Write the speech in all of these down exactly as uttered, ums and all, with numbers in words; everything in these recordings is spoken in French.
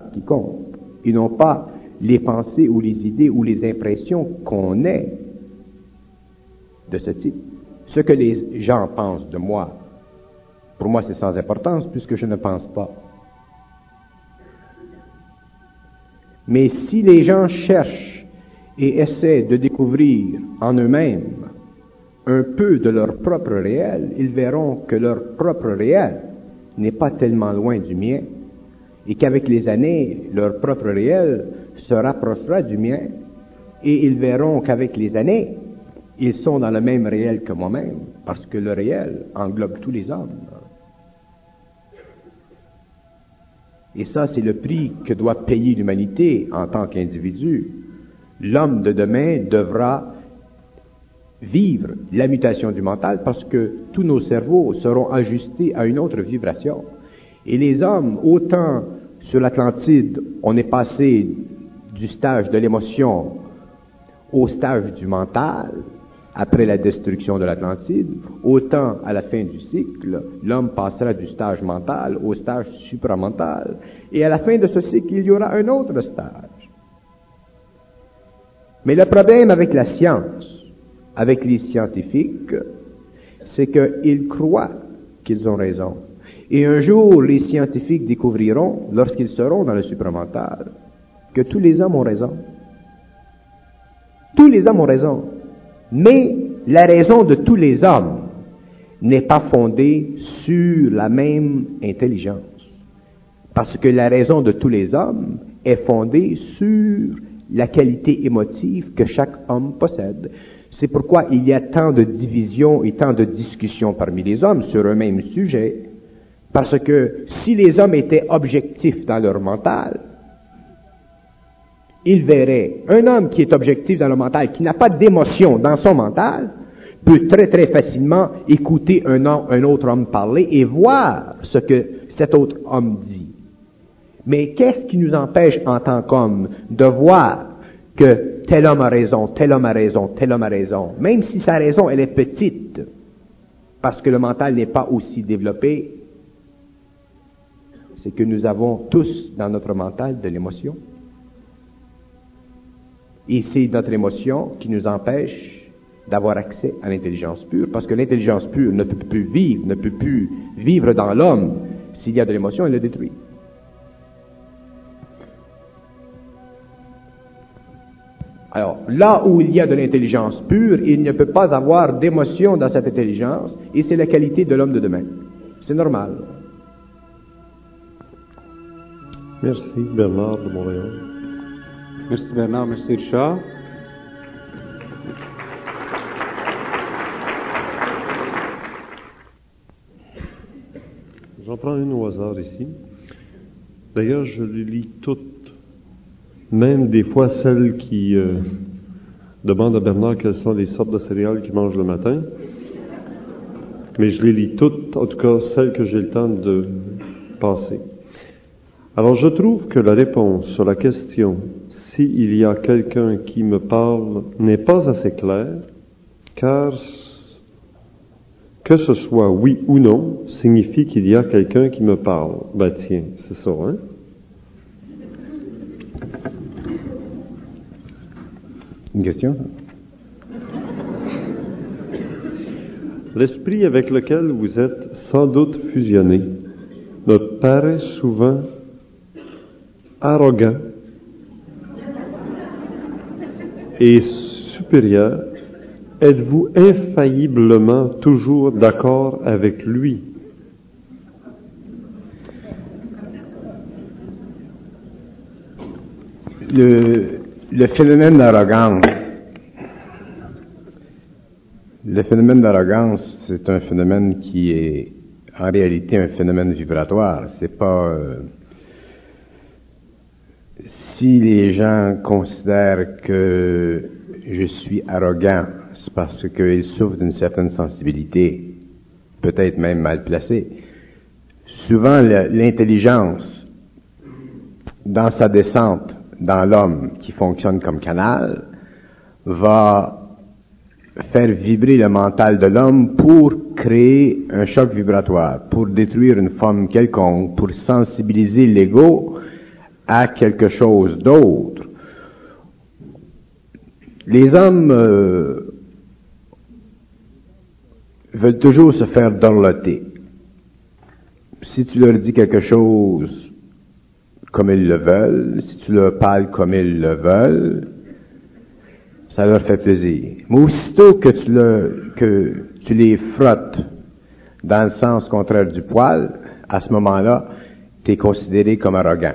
qui compte. Ils n'ont pas les pensées ou les idées ou les impressions qu'on est de ce type. Ce que les gens pensent de moi, pour moi c'est sans importance puisque je ne pense pas. Mais si les gens cherchent et essaient de découvrir en eux-mêmes un peu de leur propre réel, ils verront que leur propre réel n'est pas tellement loin du mien et qu'avec les années, leur propre réel se rapprochera du mien et ils verront qu'avec les années, ils sont dans le même réel que moi-même parce que le réel englobe tous les hommes. Et ça, c'est le prix que doit payer l'humanité en tant qu'individu. L'homme de demain devra vivre la mutation du mental parce que tous nos cerveaux seront ajustés à une autre vibration. Et les hommes, autant sur l'Atlantide, on est passé du stage de l'émotion au stage du mental, après la destruction de l'Atlantide, autant à la fin du cycle, l'homme passera du stage mental au stage supramental. Et à la fin de ce cycle, il y aura un autre stage. Mais le problème avec la science, avec les scientifiques, c'est qu'ils croient qu'ils ont raison. Et un jour, les scientifiques découvriront, lorsqu'ils seront dans le supramental, que tous les hommes ont raison. Tous les hommes ont raison. Mais la raison de tous les hommes n'est pas fondée sur la même intelligence. Parce que la raison de tous les hommes est fondée sur la qualité émotive que chaque homme possède. C'est pourquoi il y a tant de divisions et tant de discussions parmi les hommes sur un même sujet. Parce que si les hommes étaient objectifs dans leur mental, ils verraient un homme qui est objectif dans le mental, qui n'a pas d'émotion dans son mental, peut très très facilement écouter un, homme, un autre homme parler et voir ce que cet autre homme dit. Mais qu'est-ce qui nous empêche en tant qu'homme de voir que tel homme a raison, tel homme a raison, tel homme a raison, même si sa raison elle est petite, parce que le mental n'est pas aussi développé, c'est que nous avons tous dans notre mental de l'émotion. Et c'est notre émotion qui nous empêche d'avoir accès à l'intelligence pure, parce que l'intelligence pure ne peut plus vivre, ne peut plus vivre dans l'homme. S'il y a de l'émotion, elle le détruit. Alors, là où il y a de l'intelligence pure, il ne peut pas avoir d'émotion dans cette intelligence, et c'est la qualité de l'homme de demain. C'est normal. Merci Bernard de Montréal. Merci Bernard, merci Richard. J'en prends une au hasard ici. D'ailleurs, je les lis toutes, même des fois celles qui euh, demandent à Bernard quelles sont les sortes de céréales qu'il mange le matin. Mais je les lis toutes, en tout cas celles que j'ai le temps de passer. Alors, je trouve que la réponse sur la question « s'il y a quelqu'un qui me parle » n'est pas assez claire, car que ce soit oui ou non signifie qu'il y a quelqu'un qui me parle. Ben tiens, c'est ça, hein? Une question? L'esprit avec lequel vous êtes sans doute fusionné me paraît souvent arrogant et supérieur. Êtes-vous infailliblement toujours d'accord avec lui? Le, le phénomène d'arrogance, le phénomène d'arrogance, c'est un phénomène qui est en réalité un phénomène vibratoire. C'est pas euh, si les gens considèrent que je suis arrogant, c'est parce qu'ils souffrent d'une certaine sensibilité, peut-être même mal placée. Souvent, l'intelligence, dans sa descente dans l'homme qui fonctionne comme canal, va faire vibrer le mental de l'homme pour créer un choc vibratoire, pour détruire une forme quelconque, pour sensibiliser l'ego à quelque chose d'autre. Les hommes euh, veulent toujours se faire dorloter. Si tu leur dis quelque chose comme ils le veulent, si tu leur parles comme ils le veulent, ça leur fait plaisir. Mais aussitôt que tu, le, que tu les frottes dans le sens contraire du poil, à ce moment-là, tu es considéré comme arrogant.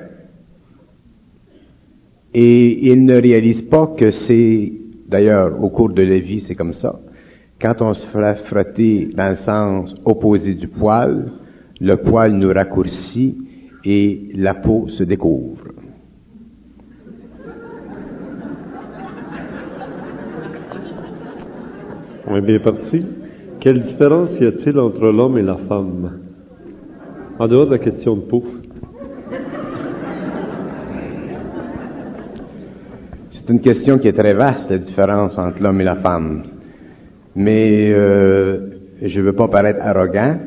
Et ils ne réalisent pas que c'est, d'ailleurs, au cours de la vie, c'est comme ça. Quand on se fait frotter dans le sens opposé du poil, le poil nous raccourcit et la peau se découvre. On est bien parti. Quelle différence y a-t-il entre l'homme et la femme? En dehors de la question de peau. C'est une question qui est très vaste, la différence entre l'homme et la femme. Mais euh, je ne veux pas paraître arrogant,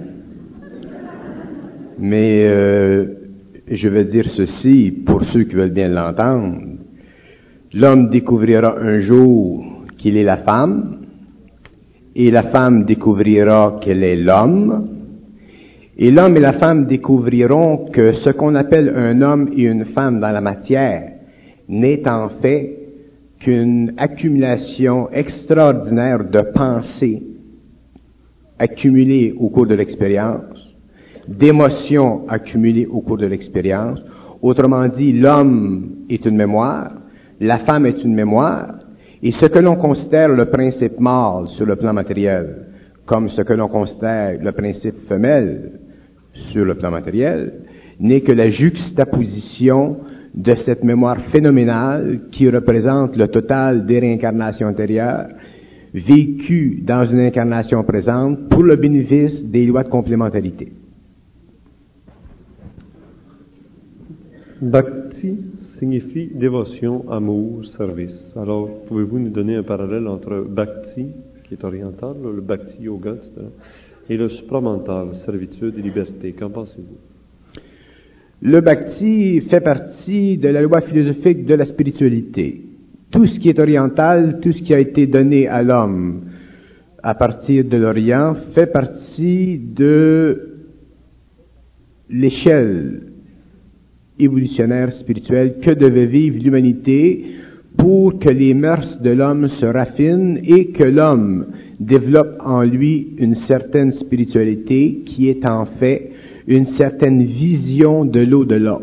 mais euh, je veux dire ceci pour ceux qui veulent bien l'entendre. L'homme découvrira un jour qu'il est la femme, et la femme découvrira qu'elle est l'homme, et l'homme et la femme découvriront que ce qu'on appelle un homme et une femme dans la matière n'est en fait qu'une accumulation extraordinaire de pensées accumulées au cours de l'expérience, d'émotions accumulées au cours de l'expérience. Autrement dit, l'homme est une mémoire, la femme est une mémoire, et ce que l'on considère le principe mâle sur le plan matériel, comme ce que l'on considère le principe femelle sur le plan matériel, n'est que la juxtaposition de cette mémoire phénoménale qui représente le total des réincarnations antérieures, vécues dans une incarnation présente pour le bénéfice des lois de complémentarité. Bhakti signifie dévotion, amour, service. Alors, pouvez-vous nous donner un parallèle entre Bhakti, qui est oriental, le Bhakti Yoga, et cetera, et le supramental, servitude et liberté? Qu'en pensez-vous? Le Bhakti fait partie de la loi philosophique de la spiritualité. Tout ce qui est oriental, tout ce qui a été donné à l'homme à partir de l'Orient, fait partie de l'échelle évolutionnaire spirituelle que devait vivre l'humanité pour que les mœurs de l'homme se raffinent et que l'homme développe en lui une certaine spiritualité qui est en fait une certaine vision de l'au-delà.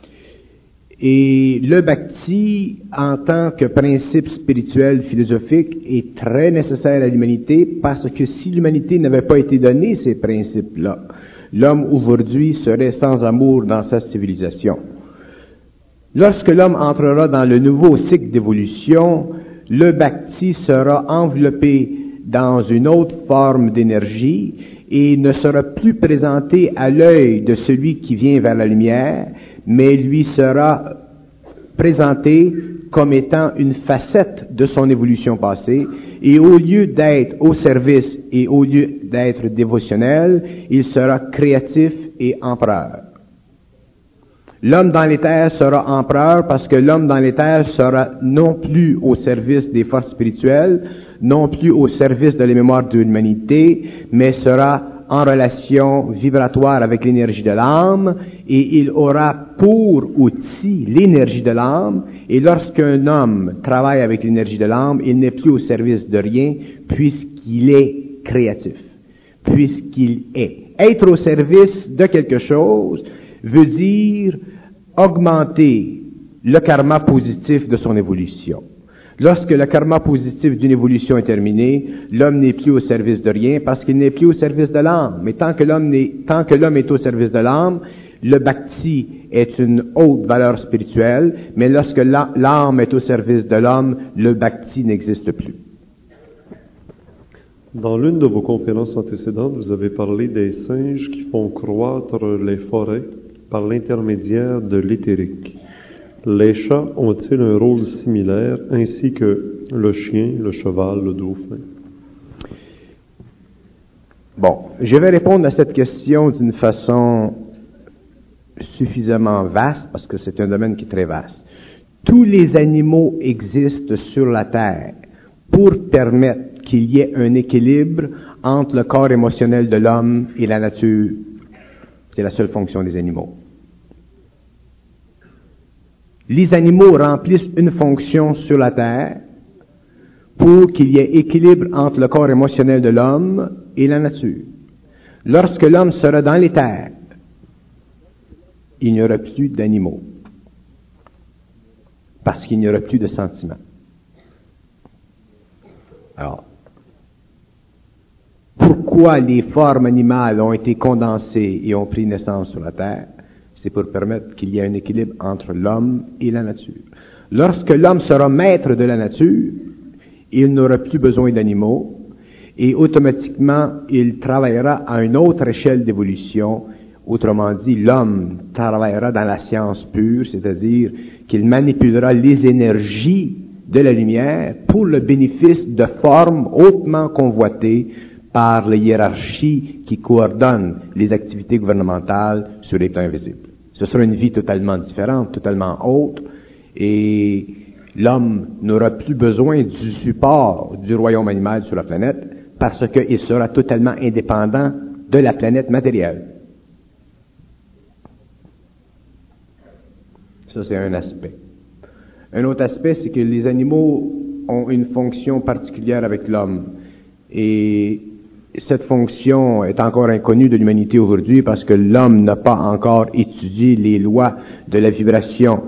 Et le bhakti, en tant que principe spirituel philosophique, est très nécessaire à l'humanité parce que si l'humanité n'avait pas été donnée ces principes-là, l'homme aujourd'hui serait sans amour dans sa civilisation. Lorsque l'homme entrera dans le nouveau cycle d'évolution, le bhakti sera enveloppé dans une autre forme d'énergie et ne sera plus présenté à l'œil de celui qui vient vers la lumière, mais lui sera présenté comme étant une facette de son évolution passée, et au lieu d'être au service et au lieu d'être dévotionnel, il sera créatif et empereur. L'homme dans les terres sera empereur parce que l'homme dans les terres sera non plus au service des forces spirituelles, non plus au service de la mémoire de l'humanité, mais sera en relation vibratoire avec l'énergie de l'âme, et il aura pour outil l'énergie de l'âme, et lorsqu'un homme travaille avec l'énergie de l'âme, il n'est plus au service de rien, puisqu'il est créatif, puisqu'il est. Être au service de quelque chose veut dire augmenter le karma positif de son évolution. Lorsque le karma positif d'une évolution est terminé, l'homme n'est plus au service de rien parce qu'il n'est plus au service de l'âme. Mais tant que l'homme n'est, tant que l'homme est au service de l'âme, le bhakti est une haute valeur spirituelle, mais lorsque l'âme est au service de l'homme, le bhakti n'existe plus. Dans l'une de vos conférences antécédentes, vous avez parlé des singes qui font croître les forêts par l'intermédiaire de l'éthérique. Les chats ont-ils un rôle similaire, ainsi que le chien, le cheval, le dauphin? Bon, je vais répondre à cette question d'une façon suffisamment vaste, parce que c'est un domaine qui est très vaste. Tous les animaux existent sur la Terre pour permettre qu'il y ait un équilibre entre le corps émotionnel de l'homme et la nature. C'est la seule fonction des animaux. Les animaux remplissent une fonction sur la Terre pour qu'il y ait équilibre entre le corps émotionnel de l'homme et la nature. Lorsque l'homme sera dans les terres, il n'y aura plus d'animaux, parce qu'il n'y aura plus de sentiments. Alors, pourquoi les formes animales ont été condensées et ont pris naissance sur la Terre? C'est pour permettre qu'il y ait un équilibre entre l'homme et la nature. Lorsque l'homme sera maître de la nature, il n'aura plus besoin d'animaux et automatiquement il travaillera à une autre échelle d'évolution. Autrement dit, l'homme travaillera dans la science pure, c'est-à-dire qu'il manipulera les énergies de la lumière pour le bénéfice de formes hautement convoitées par les hiérarchies qui coordonnent les activités gouvernementales sur les plans invisibles. Ce sera une vie totalement différente, totalement autre, et l'homme n'aura plus besoin du support du royaume animal sur la planète parce qu'il sera totalement indépendant de la planète matérielle. Ça, c'est un aspect. Un autre aspect, c'est que les animaux ont une fonction particulière avec l'homme. Et cette fonction est encore inconnue de l'humanité aujourd'hui parce que l'homme n'a pas encore étudié les lois de la vibration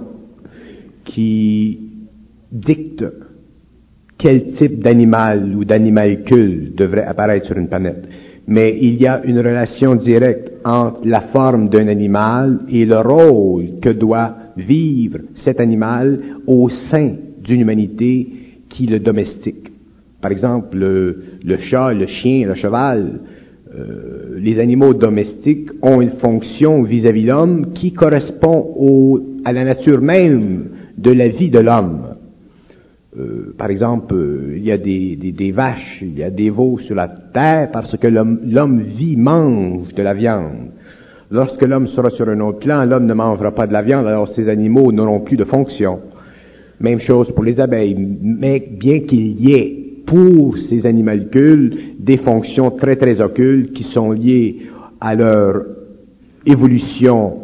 qui dictent quel type d'animal ou d'animalcule devrait apparaître sur une planète. Mais il y a une relation directe entre la forme d'un animal et le rôle que doit vivre cet animal au sein d'une humanité qui le domestique. Par exemple, le, le chat, le chien, le cheval, euh, les animaux domestiques ont une fonction vis-à-vis de l'homme qui correspond au, à la nature même de la vie de l'homme. Euh, par exemple, euh, il y a des, des, des vaches, il y a des veaux sur la terre parce que l'homme, l'homme vit, mange de la viande. Lorsque l'homme sera sur un autre plan, l'homme ne mangera pas de la viande, alors ces animaux n'auront plus de fonction. Même chose pour les abeilles, mais bien qu'il y ait pour ces animalcules des fonctions très très occultes qui sont liées à leur évolution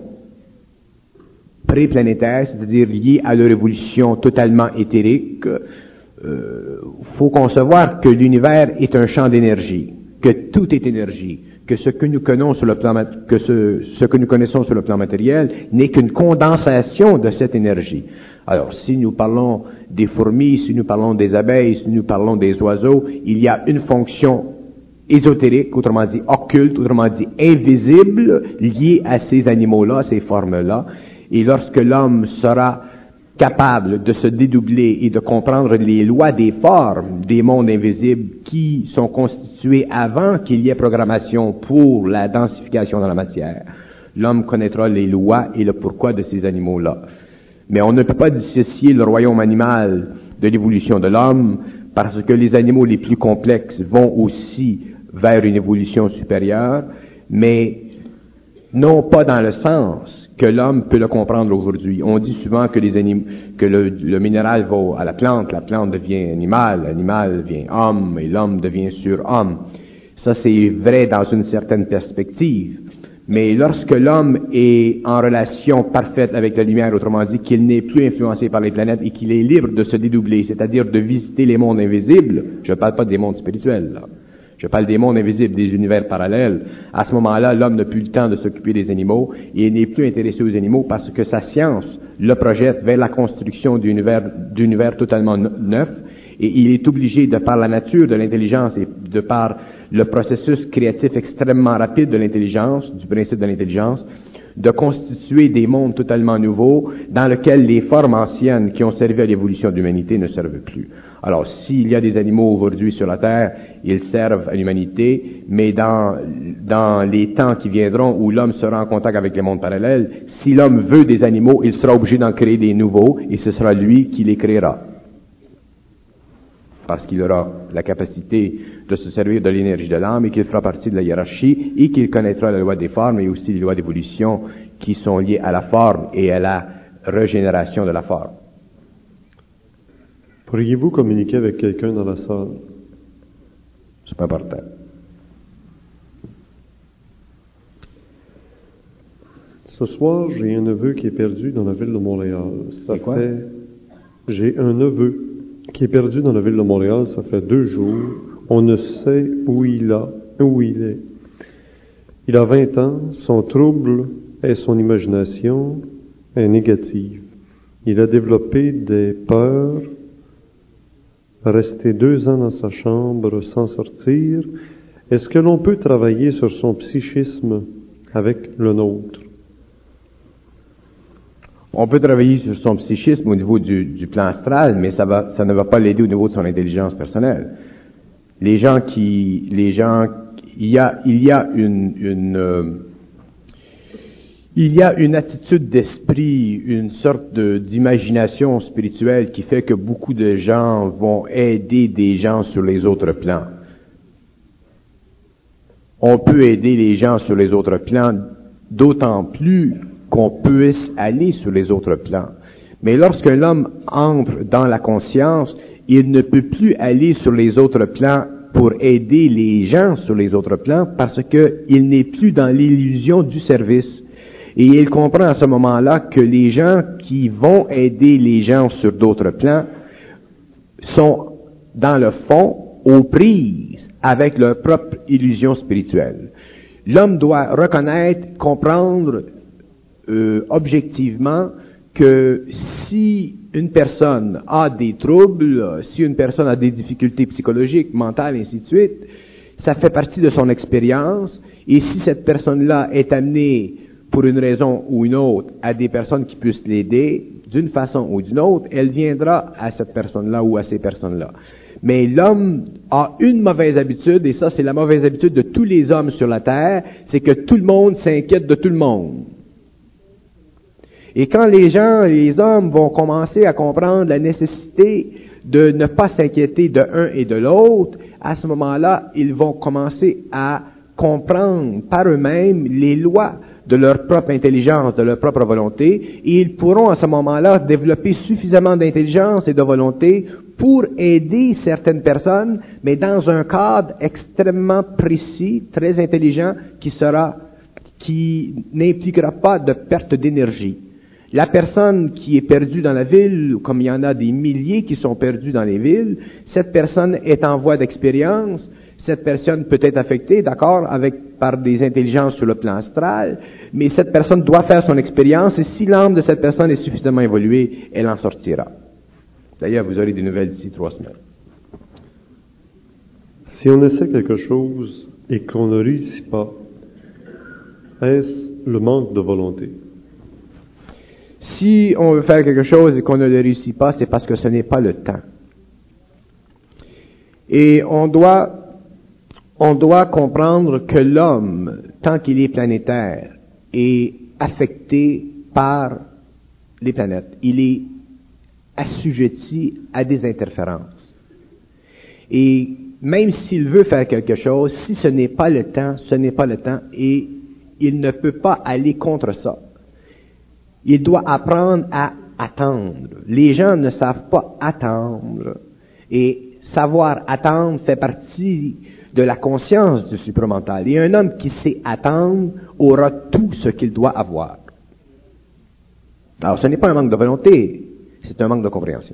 préplanétaire, c'est-à-dire liées à leur évolution totalement éthérique. Euh, faut concevoir que l'univers est un champ d'énergie, que tout est énergie, que ce que nous connaissons sur le plan, que ce, ce que nous connaissons sur le plan matériel n'est qu'une condensation de cette énergie. Alors, si nous parlons des fourmis, si nous parlons des abeilles, si nous parlons des oiseaux, il y a une fonction ésotérique, autrement dit occulte, autrement dit invisible, liée à ces animaux-là, ces formes-là. Et lorsque l'homme sera capable de se dédoubler et de comprendre les lois des formes des mondes invisibles qui sont constitués avant qu'il y ait programmation pour la densification dans la matière, l'homme connaîtra les lois et le pourquoi de ces animaux-là. Mais on ne peut pas dissocier le royaume animal de l'évolution de l'homme parce que les animaux les plus complexes vont aussi vers une évolution supérieure, mais non pas dans le sens que l'homme peut le comprendre aujourd'hui. On dit souvent que les anim- que le, le minéral va à la plante, la plante devient animal, l'animal devient homme et l'homme devient surhomme. Ça c'est vrai dans une certaine perspective. Mais lorsque l'homme est en relation parfaite avec la lumière, autrement dit qu'il n'est plus influencé par les planètes et qu'il est libre de se dédoubler, c'est-à-dire de visiter les mondes invisibles, je ne parle pas des mondes spirituels, là. Je parle des mondes invisibles, des univers parallèles. À ce moment-là, l'homme n'a plus le temps de s'occuper des animaux et il n'est plus intéressé aux animaux parce que sa science le projette vers la construction d'univers, d'univers totalement neuf et il est obligé, de par la nature de l'intelligence et de par le processus créatif extrêmement rapide de l'intelligence, du principe de l'intelligence, de constituer des mondes totalement nouveaux dans lesquels les formes anciennes qui ont servi à l'évolution de l'humanité ne servent plus. Alors, s'il y a des animaux aujourd'hui sur la Terre, ils servent à l'humanité, mais dans, dans les temps qui viendront où l'homme sera en contact avec les mondes parallèles, si l'homme veut des animaux, il sera obligé d'en créer des nouveaux et ce sera lui qui les créera. Parce qu'il aura la capacité de se servir de l'énergie de l'âme et qu'il fera partie de la hiérarchie et qu'il connaîtra la loi des formes et aussi les lois d'évolution qui sont liées à la forme et à la régénération de la forme. Pourriez-vous communiquer avec quelqu'un dans la salle? C'est pas important. Ce soir, j'ai un neveu qui est perdu dans la ville de Montréal. Ça C'est quoi? fait... J'ai un neveu qui est perdu dans la ville de Montréal. Ça fait deux jours. On ne sait où il a, où il est. Il a vingt ans. Son trouble et son imagination est négative. Il a développé des peurs, resté deux ans dans sa chambre sans sortir. Est-ce que l'on peut travailler sur son psychisme avec le nôtre? On peut travailler sur son psychisme au niveau du, du plan astral, mais ça va, ça ne va pas l'aider au niveau de son intelligence personnelle. Les gens qui, les gens, il y a, il y a une, une euh, il y a une attitude d'esprit, une sorte de, d'imagination spirituelle qui fait que beaucoup de gens vont aider des gens sur les autres plans. On peut aider les gens sur les autres plans, d'autant plus qu'on puisse aller sur les autres plans. Mais lorsque l'homme entre dans la conscience, il ne peut plus aller sur les autres plans pour aider les gens sur les autres plans parce qu'il n'est plus dans l'illusion du service. Et il comprend à ce moment-là que les gens qui vont aider les gens sur d'autres plans sont, dans le fond, aux prises avec leur propre illusion spirituelle. L'homme doit reconnaître, comprendre euh, objectivement que si une personne a des troubles, si une personne a des difficultés psychologiques, mentales, et ainsi de suite, ça fait partie de son expérience, et si cette personne-là est amenée, pour une raison ou une autre, à des personnes qui puissent l'aider, d'une façon ou d'une autre, elle viendra à cette personne-là ou à ces personnes-là. Mais l'homme a une mauvaise habitude, et ça c'est la mauvaise habitude de tous les hommes sur la terre, c'est que tout le monde s'inquiète de tout le monde. Et quand les gens, les hommes vont commencer à comprendre la nécessité de ne pas s'inquiéter de un et de l'autre, à ce moment-là, ils vont commencer à comprendre par eux-mêmes les lois de leur propre intelligence, de leur propre volonté, et ils pourront à ce moment-là développer suffisamment d'intelligence et de volonté pour aider certaines personnes, mais dans un cadre extrêmement précis, très intelligent, qui sera, qui n'impliquera pas de perte d'énergie. La personne qui est perdue dans la ville, comme il y en a des milliers qui sont perdus dans les villes, cette personne est en voie d'expérience, cette personne peut être affectée, d'accord, avec, par des intelligences sur le plan astral, mais cette personne doit faire son expérience, et si l'âme de cette personne est suffisamment évoluée, elle en sortira. D'ailleurs, vous aurez des nouvelles d'ici trois semaines. Si on essaie quelque chose et qu'on ne réussit pas, est-ce le manque de volonté? Si on veut faire quelque chose et qu'on ne le réussit pas, c'est parce que ce n'est pas le temps. Et on doit, on doit comprendre que l'homme, tant qu'il est planétaire, est affecté par les planètes. Il est assujetti à des interférences. Et même s'il veut faire quelque chose, si ce n'est pas le temps, ce n'est pas le temps, et il ne peut pas aller contre ça. Il doit apprendre à attendre. Les gens ne savent pas attendre. Et savoir attendre fait partie de la conscience du supramental. Et un homme qui sait attendre aura tout ce qu'il doit avoir. Alors, ce n'est pas un manque de volonté, c'est un manque de compréhension.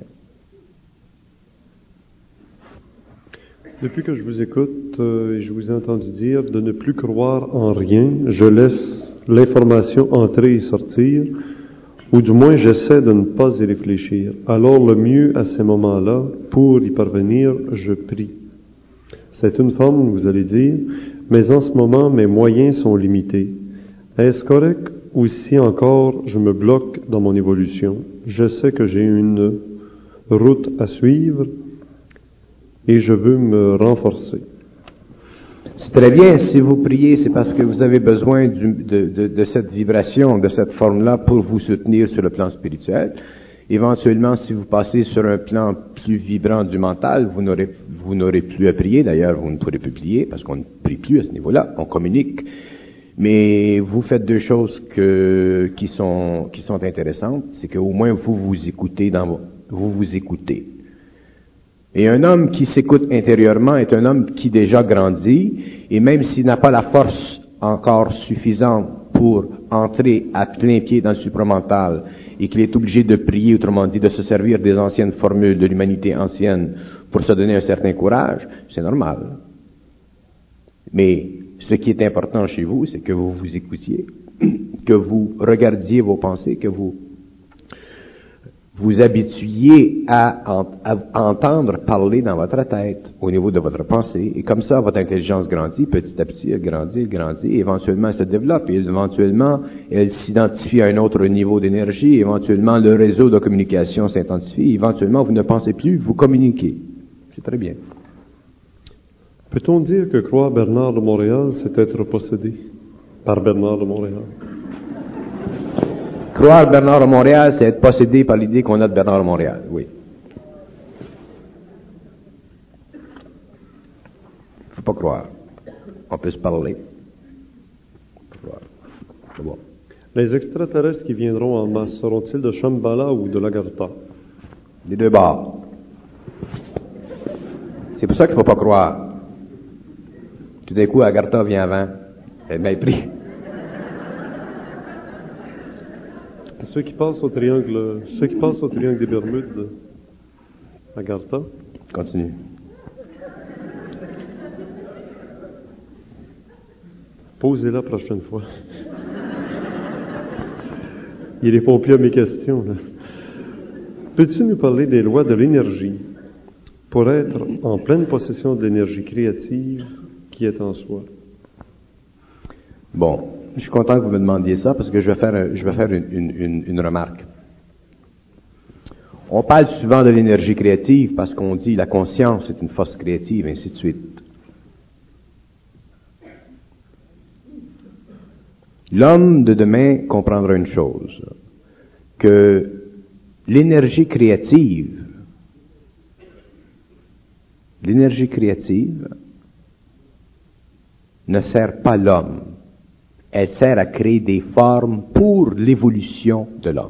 Depuis que je vous écoute, euh, je vous ai entendu dire de ne plus croire en rien. Je laisse l'information entrer et sortir, ou du moins j'essaie de ne pas y réfléchir. Alors le mieux à ces moments-là, pour y parvenir, je prie. C'est une forme, vous allez dire, mais en ce moment, mes moyens sont limités. Est-ce correct ou si encore je me bloque dans mon évolution? Je sais que j'ai une route à suivre et je veux me renforcer. C'est très bien, si vous priez, c'est parce que vous avez besoin du, de, de, de cette vibration, de cette forme-là pour vous soutenir sur le plan spirituel. Éventuellement, si vous passez sur un plan plus vibrant du mental, vous n'aurez, vous n'aurez plus à prier. D'ailleurs, vous ne pourrez plus prier parce qu'on ne prie plus à ce niveau-là, on communique. Mais vous faites deux choses que, qui sont, qui sont intéressantes. C'est qu'au moins vous vous écoutez dans, vous vous écoutez. Et un homme qui s'écoute intérieurement est un homme qui déjà grandit, et même s'il n'a pas la force encore suffisante pour entrer à plein pied dans le supramental, et qu'il est obligé de prier, autrement dit, de se servir des anciennes formules de l'humanité ancienne pour se donner un certain courage, c'est normal. Mais ce qui est important chez vous, c'est que vous vous écoutiez, que vous regardiez vos pensées, que vous vous habituiez à, à, à entendre parler dans votre tête, au niveau de votre pensée, et comme ça, votre intelligence grandit, petit à petit, elle grandit, elle grandit, et éventuellement, elle se développe, et éventuellement, elle s'identifie à un autre niveau d'énergie, éventuellement, le réseau de communication s'intensifie, éventuellement, vous ne pensez plus, vous communiquez. C'est très bien. Peut-on dire que croire Bernard de Montréal, c'est être possédé par Bernard de Montréal? Croire Bernard de Montréal, c'est être possédé par l'idée qu'on a de Bernard de Montréal, oui. Il ne faut pas croire. On peut se parler. Faut croire. C'est bon. Les extraterrestres qui viendront en masse, seront-ils de Shambhala ou de l'Agartha? Des deux bords. C'est pour ça qu'il ne faut pas croire. Tout d'un coup, Agartha vient avant. Elle m'a pris. Ceux qui passent au triangle, ceux qui passent au triangle des Bermudes, Agartha. Continue. Posez-la la prochaine fois. Il répond plus à mes questions, là. Peux-tu nous parler des lois de l'énergie pour être en pleine possession de l'énergie créative qui est en soi? Bon, je suis content que vous me demandiez ça parce que je vais faire, je vais faire une, une, une, une remarque. On parle souvent de l'énergie créative parce qu'on dit la conscience est une force créative, ainsi de suite. L'homme de demain comprendra une chose, que l'énergie créative, l'énergie créative ne sert pas l'homme. Elle sert à créer des formes pour l'évolution de l'homme.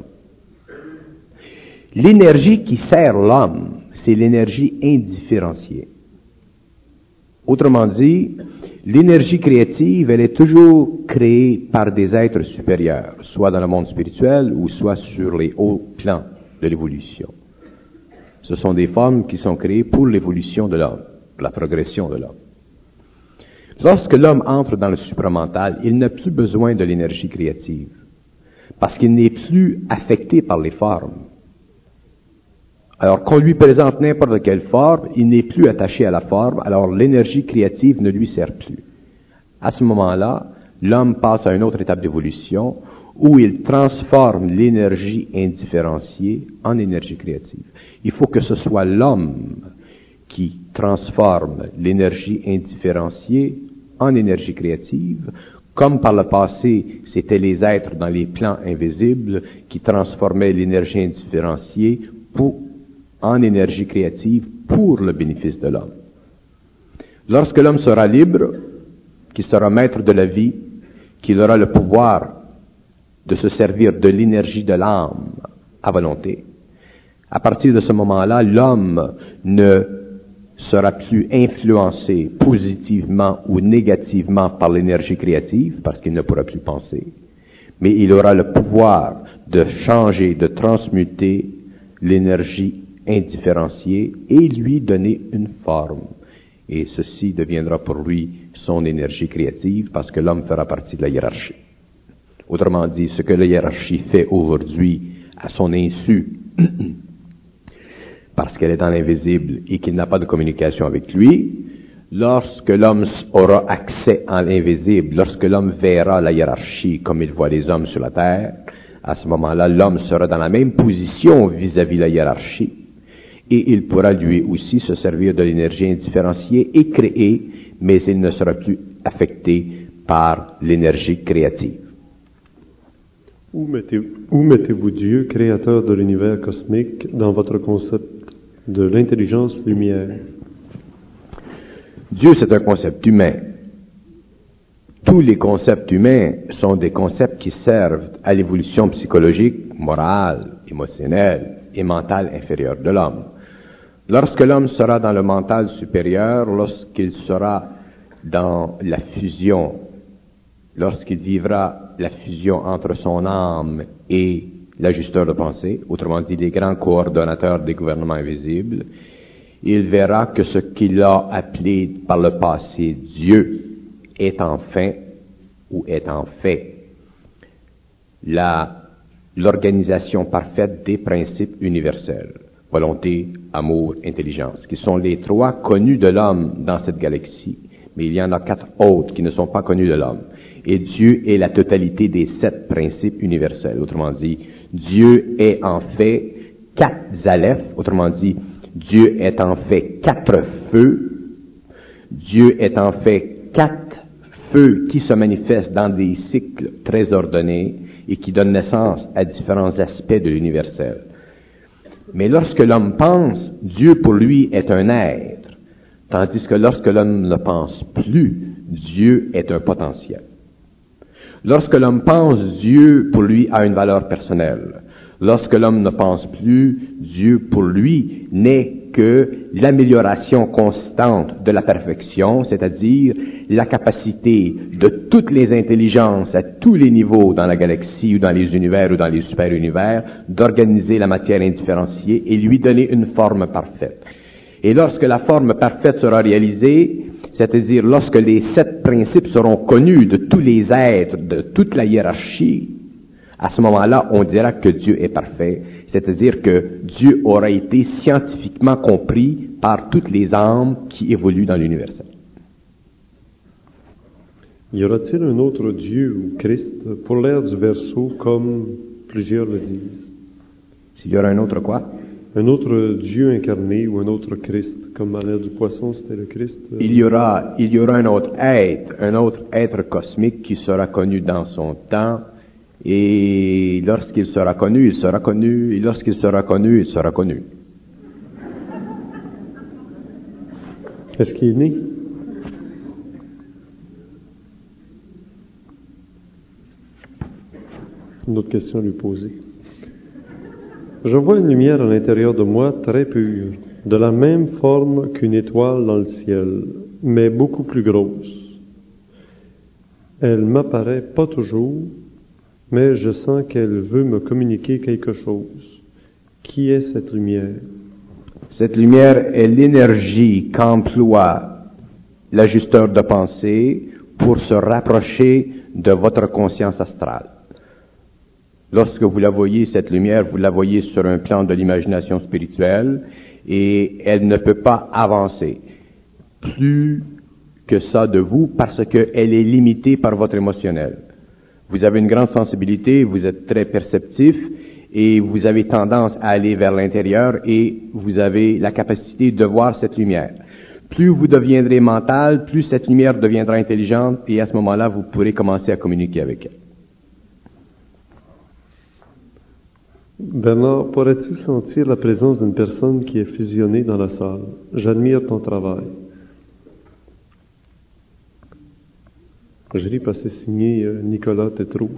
L'énergie qui sert l'homme, c'est l'énergie indifférenciée. Autrement dit, l'énergie créative, elle est toujours créée par des êtres supérieurs, soit dans le monde spirituel ou soit sur les hauts plans de l'évolution. Ce sont des formes qui sont créées pour l'évolution de l'homme, pour la progression de l'homme. Lorsque l'homme entre dans le supramental, il n'a plus besoin de l'énergie créative, parce qu'il n'est plus affecté par les formes. Alors qu'on lui présente n'importe quelle forme, il n'est plus attaché à la forme, alors l'énergie créative ne lui sert plus. À ce moment-là, l'homme passe à une autre étape d'évolution, où il transforme l'énergie indifférenciée en énergie créative. Il faut que ce soit l'homme qui transforme l'énergie indifférenciée en énergie créative, comme par le passé, c'était les êtres dans les plans invisibles qui transformaient l'énergie indifférenciée pour, en énergie créative pour le bénéfice de l'homme. Lorsque l'homme sera libre, qu'il sera maître de la vie, qu'il aura le pouvoir de se servir de l'énergie de l'âme à volonté, à partir de ce moment-là, l'homme ne sera plus influencé positivement ou négativement par l'énergie créative, parce qu'il ne pourra plus penser, mais il aura le pouvoir de changer, de transmuter l'énergie indifférenciée et lui donner une forme. Et ceci deviendra pour lui son énergie créative, parce que l'homme fera partie de la hiérarchie. Autrement dit, ce que la hiérarchie fait aujourd'hui à son insu, parce qu'elle est dans l'invisible et qu'il n'a pas de communication avec lui, lorsque l'homme aura accès à l'invisible, lorsque l'homme verra la hiérarchie comme il voit les hommes sur la terre, à ce moment-là, l'homme sera dans la même position vis-à-vis de la hiérarchie, et il pourra lui aussi se servir de l'énergie indifférenciée et créer, mais il ne sera plus affecté par l'énergie créative. Où mettez, où mettez-vous Dieu, créateur de l'univers cosmique, dans votre concept de l'intelligence lumière? Dieu, c'est un concept humain. tous les concepts humains sont des concepts qui servent à l'évolution psychologique, morale, émotionnelle et mentale inférieure de l'homme. Lorsque l'homme sera dans le mental supérieur, lorsqu'il sera dans la fusion, lorsqu'il vivra la fusion entre son âme et l'ajusteur de pensée, autrement dit les grands coordonnateurs des gouvernements invisibles, il verra que ce qu'il a appelé par le passé Dieu est enfin ou est en fait la, l'organisation parfaite des principes universels, volonté, amour, intelligence, qui sont les trois connus de l'homme dans cette galaxie, mais il y en a quatre autres qui ne sont pas connus de l'homme. Et Dieu est la totalité des sept principes universels. Autrement dit, Dieu est en fait quatre Aleph, autrement dit, Dieu est en fait quatre feux, Dieu est en fait quatre feux qui se manifestent dans des cycles très ordonnés et qui donnent naissance à différents aspects de l'universel. Mais lorsque l'homme pense, Dieu pour lui est un être, tandis que lorsque l'homme ne pense plus, Dieu est un potentiel. Lorsque l'homme pense, Dieu pour lui a une valeur personnelle. Lorsque l'homme ne pense plus, Dieu pour lui n'est que l'amélioration constante de la perfection, c'est-à-dire la capacité de toutes les intelligences à tous les niveaux dans la galaxie ou dans les univers ou dans les super-univers d'organiser la matière indifférenciée et lui donner une forme parfaite. Et lorsque la forme parfaite sera réalisée, c'est-à-dire lorsque les sept principes seront connus de tous les êtres, de toute la hiérarchie, à ce moment-là, on dira que Dieu est parfait, c'est-à-dire que Dieu aura été scientifiquement compris par toutes les âmes qui évoluent dans l'universel. Y aura-t-il un autre Dieu ou Christ pour l'ère du Verseau, comme plusieurs le disent? S'il y aura un autre quoi? Un autre Dieu incarné ou un autre Christ, comme à l'ère du Poisson, c'était le Christ? euh, Il y aura, il y aura un autre être, un autre être cosmique qui sera connu dans son temps, et lorsqu'il sera connu, il sera connu, et lorsqu'il sera connu, il sera connu. Est-ce qu'il est né? Une autre question à lui poser. Je vois une lumière à l'intérieur de moi très pure, de la même forme qu'une étoile dans le ciel, mais beaucoup plus grosse. Elle m'apparaît pas toujours, mais je sens qu'elle veut me communiquer quelque chose. Qui est cette lumière? Cette lumière est l'énergie qu'emploie l'ajusteur de pensée pour se rapprocher de votre conscience astrale. Lorsque vous la voyez, cette lumière, vous la voyez sur un plan de l'imagination spirituelle et elle ne peut pas avancer plus que ça de vous parce qu'elle est limitée par votre émotionnel. Vous avez une grande sensibilité, vous êtes très perceptif et vous avez tendance à aller vers l'intérieur et vous avez la capacité de voir cette lumière. Plus vous deviendrez mental, plus cette lumière deviendra intelligente et à ce moment-là, vous pourrez commencer à communiquer avec elle. Bernard, pourrais-tu sentir la présence d'une personne qui est fusionnée dans la salle? J'admire ton travail. Je lis parce que c'est signé euh, Nicolas Tétrault.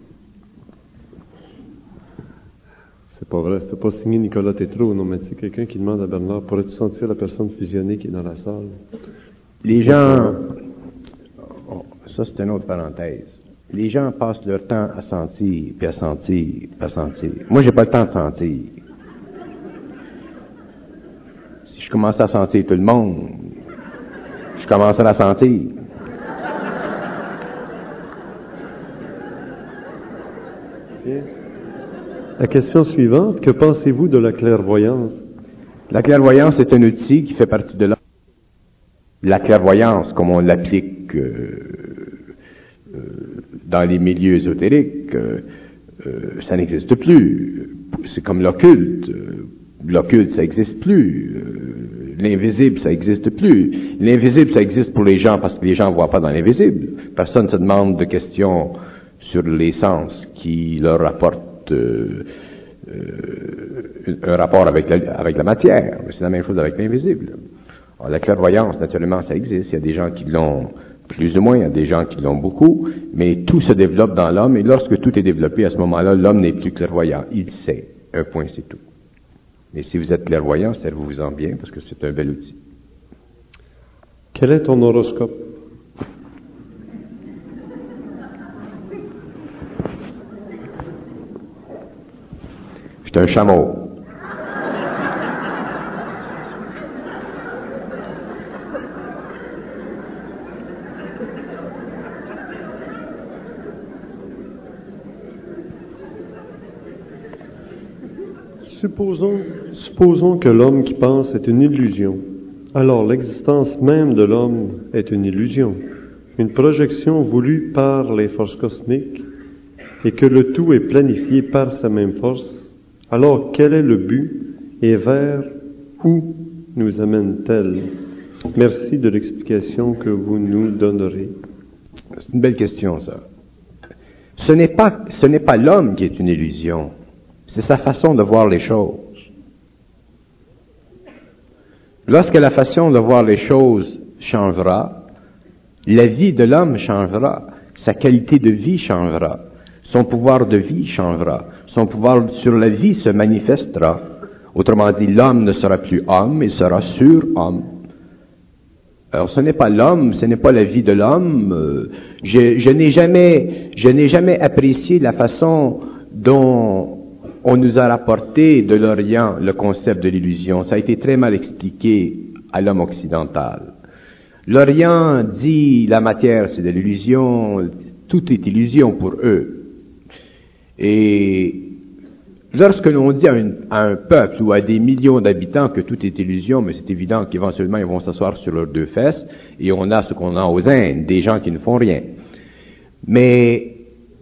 C'est pas vrai, c'était pas signé Nicolas Tétrault, non, mais c'est quelqu'un qui demande à Bernard, pourrais-tu sentir la personne fusionnée qui est dans la salle? Les gens, oh, ça c'est une autre parenthèse. Les gens passent leur temps à sentir, puis à sentir, puis à sentir. Moi, j'ai pas le temps de sentir. Si je commençais à sentir tout le monde, je commencerais à sentir. La question suivante, que pensez-vous de la clairvoyance? La clairvoyance est un outil qui fait partie de l'art. La clairvoyance, comme on l'applique euh, euh, dans les milieux ésotériques, euh, euh, ça n'existe plus. C'est comme l'occulte. L'occulte, ça n'existe plus. Euh, l'invisible, ça n'existe plus. L'invisible, ça existe pour les gens parce que les gens ne voient pas dans l'invisible. Personne ne se demande de questions sur les sens qui leur apportent euh, euh, un rapport avec la, avec la matière. Mais c'est la même chose avec l'invisible. Alors, la clairvoyance, naturellement, ça existe. Il y a des gens qui l'ont Plus ou moins, il y a des gens qui l'ont beaucoup, mais tout se développe dans l'homme, et lorsque tout est développé, à ce moment-là, l'homme n'est plus clairvoyant. Il sait. Un point, c'est tout. Mais si vous êtes clairvoyant, servez-vous-en bien, parce que c'est un bel outil. Quel est ton horoscope? Je suis un chameau. Supposons, supposons que l'homme qui pense est une illusion. Alors l'existence même de l'homme est une illusion, une projection voulue par les forces cosmiques, et que le tout est planifié par sa même force. Alors quel est le but et vers où nous amène-t-elle? Merci de l'explication que vous nous donnerez. C'est une belle question, ça. Ce n'est pas, ce n'est pas l'homme qui est une illusion. C'est sa façon de voir les choses. Lorsque la façon de voir les choses changera, la vie de l'homme changera, sa qualité de vie changera, son pouvoir de vie changera, son pouvoir sur la vie se manifestera. Autrement dit, l'homme ne sera plus homme, il sera surhomme. Alors, ce n'est pas l'homme, ce n'est pas la vie de l'homme. Je, je n'ai jamais, je n'ai jamais apprécié la façon dont on nous a rapporté de l'Orient le concept de l'illusion. Ça a été très mal expliqué à l'homme occidental. L'Orient dit la matière c'est de l'illusion, tout est illusion pour eux. Et lorsque l'on dit à, une, à un peuple ou à des millions d'habitants que tout est illusion, mais c'est évident qu'éventuellement ils vont s'asseoir sur leurs deux fesses, et on a ce qu'on a aux Indes, des gens qui ne font rien. Mais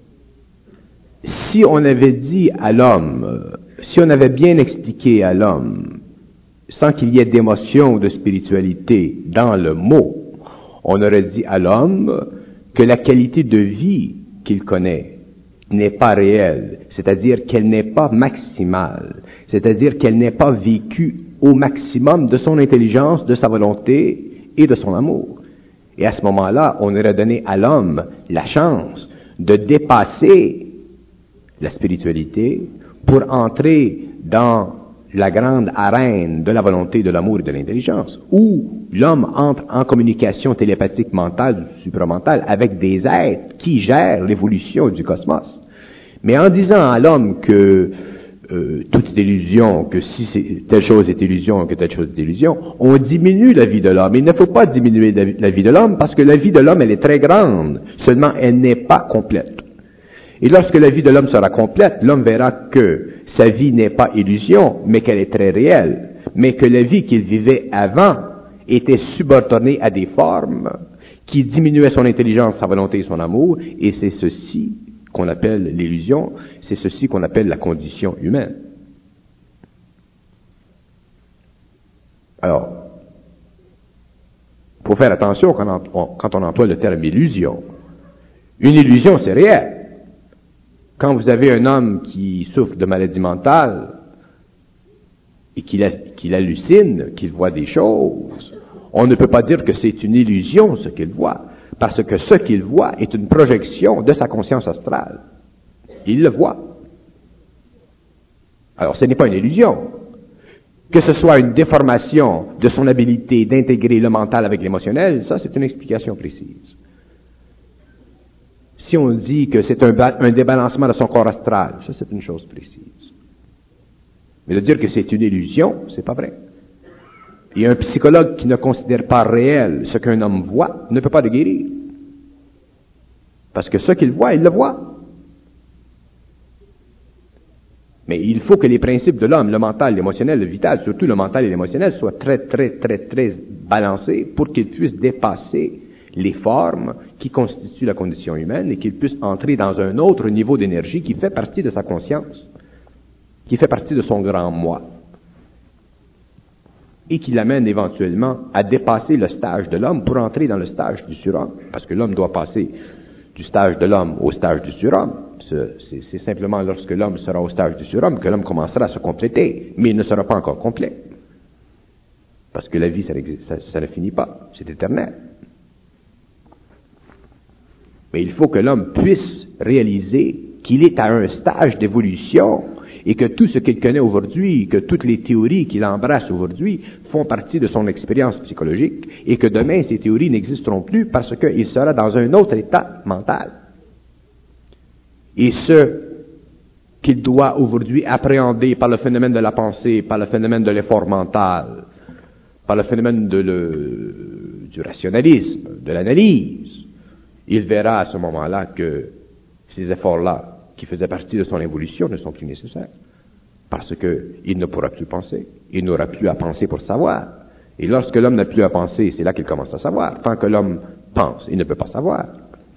si on avait dit à l'homme, si on avait bien expliqué à l'homme, sans qu'il y ait d'émotion ou de spiritualité dans le mot, on aurait dit à l'homme que la qualité de vie qu'il connaît n'est pas réelle, c'est-à-dire qu'elle n'est pas maximale, c'est-à-dire qu'elle n'est pas vécue au maximum de son intelligence, de sa volonté et de son amour. Et à ce moment-là, on aurait donné à l'homme la chance de dépasser la spiritualité pour entrer dans la grande arène de la volonté, de l'amour et de l'intelligence, où l'homme entre en communication télépathique mentale, supramentale, avec des êtres qui gèrent l'évolution du cosmos. Mais en disant à l'homme que euh, tout est illusion, que si c'est, telle chose est illusion, que telle chose est illusion, on diminue la vie de l'homme. Il ne faut pas diminuer la, la vie de l'homme parce que la vie de l'homme, elle est très grande, seulement elle n'est pas complète. Et lorsque la vie de l'homme sera complète, l'homme verra que sa vie n'est pas illusion, mais qu'elle est très réelle, mais que la vie qu'il vivait avant était subordonnée à des formes qui diminuaient son intelligence, sa volonté et son amour, et c'est ceci qu'on appelle l'illusion, c'est ceci qu'on appelle la condition humaine. Alors, il faut faire attention quand on, quand on emploie le terme illusion. Une illusion, c'est réel. Quand vous avez un homme qui souffre de maladie mentale et qu'il, a, qu'il hallucine, qu'il voit des choses, on ne peut pas dire que c'est une illusion ce qu'il voit, parce que ce qu'il voit est une projection de sa conscience astrale. Il le voit. Alors ce n'est pas une illusion. Que ce soit une déformation de son habilité d'intégrer le mental avec l'émotionnel, ça c'est une explication précise. Si on dit que c'est un, un débalancement de son corps astral, ça c'est une chose précise. Mais de dire que c'est une illusion, c'est pas vrai. Et un psychologue qui ne considère pas réel ce qu'un homme voit ne peut pas le guérir. Parce que ce qu'il voit, il le voit. Mais il faut que les principes de l'homme, le mental, l'émotionnel, le vital, surtout le mental et l'émotionnel, soient très, très, très, très balancés pour qu'ils puissent dépasser les formes qui constituent la condition humaine et qu'il puisse entrer dans un autre niveau d'énergie qui fait partie de sa conscience, qui fait partie de son grand moi, et qui l'amène éventuellement à dépasser le stage de l'homme pour entrer dans le stage du surhomme, parce que l'homme doit passer du stage de l'homme au stage du surhomme. C'est, c'est simplement lorsque l'homme sera au stage du surhomme que l'homme commencera à se compléter, mais il ne sera pas encore complet, parce que la vie, ça, ça, ça ne finit pas, c'est éternel. Mais il faut que l'homme puisse réaliser qu'il est à un stage d'évolution et que tout ce qu'il connaît aujourd'hui, que toutes les théories qu'il embrasse aujourd'hui font partie de son expérience psychologique et que demain ces théories n'existeront plus parce qu'il sera dans un autre état mental. Et ce qu'il doit aujourd'hui appréhender par le phénomène de la pensée, par le phénomène de l'effort mental, par le phénomène de le, du rationalisme, de l'analyse, il verra à ce moment-là que ces efforts-là, qui faisaient partie de son évolution, ne sont plus nécessaires. Parce qu'il ne pourra plus penser. Il n'aura plus à penser pour savoir. Et lorsque l'homme n'a plus à penser, c'est là qu'il commence à savoir. Tant que l'homme pense, il ne peut pas savoir.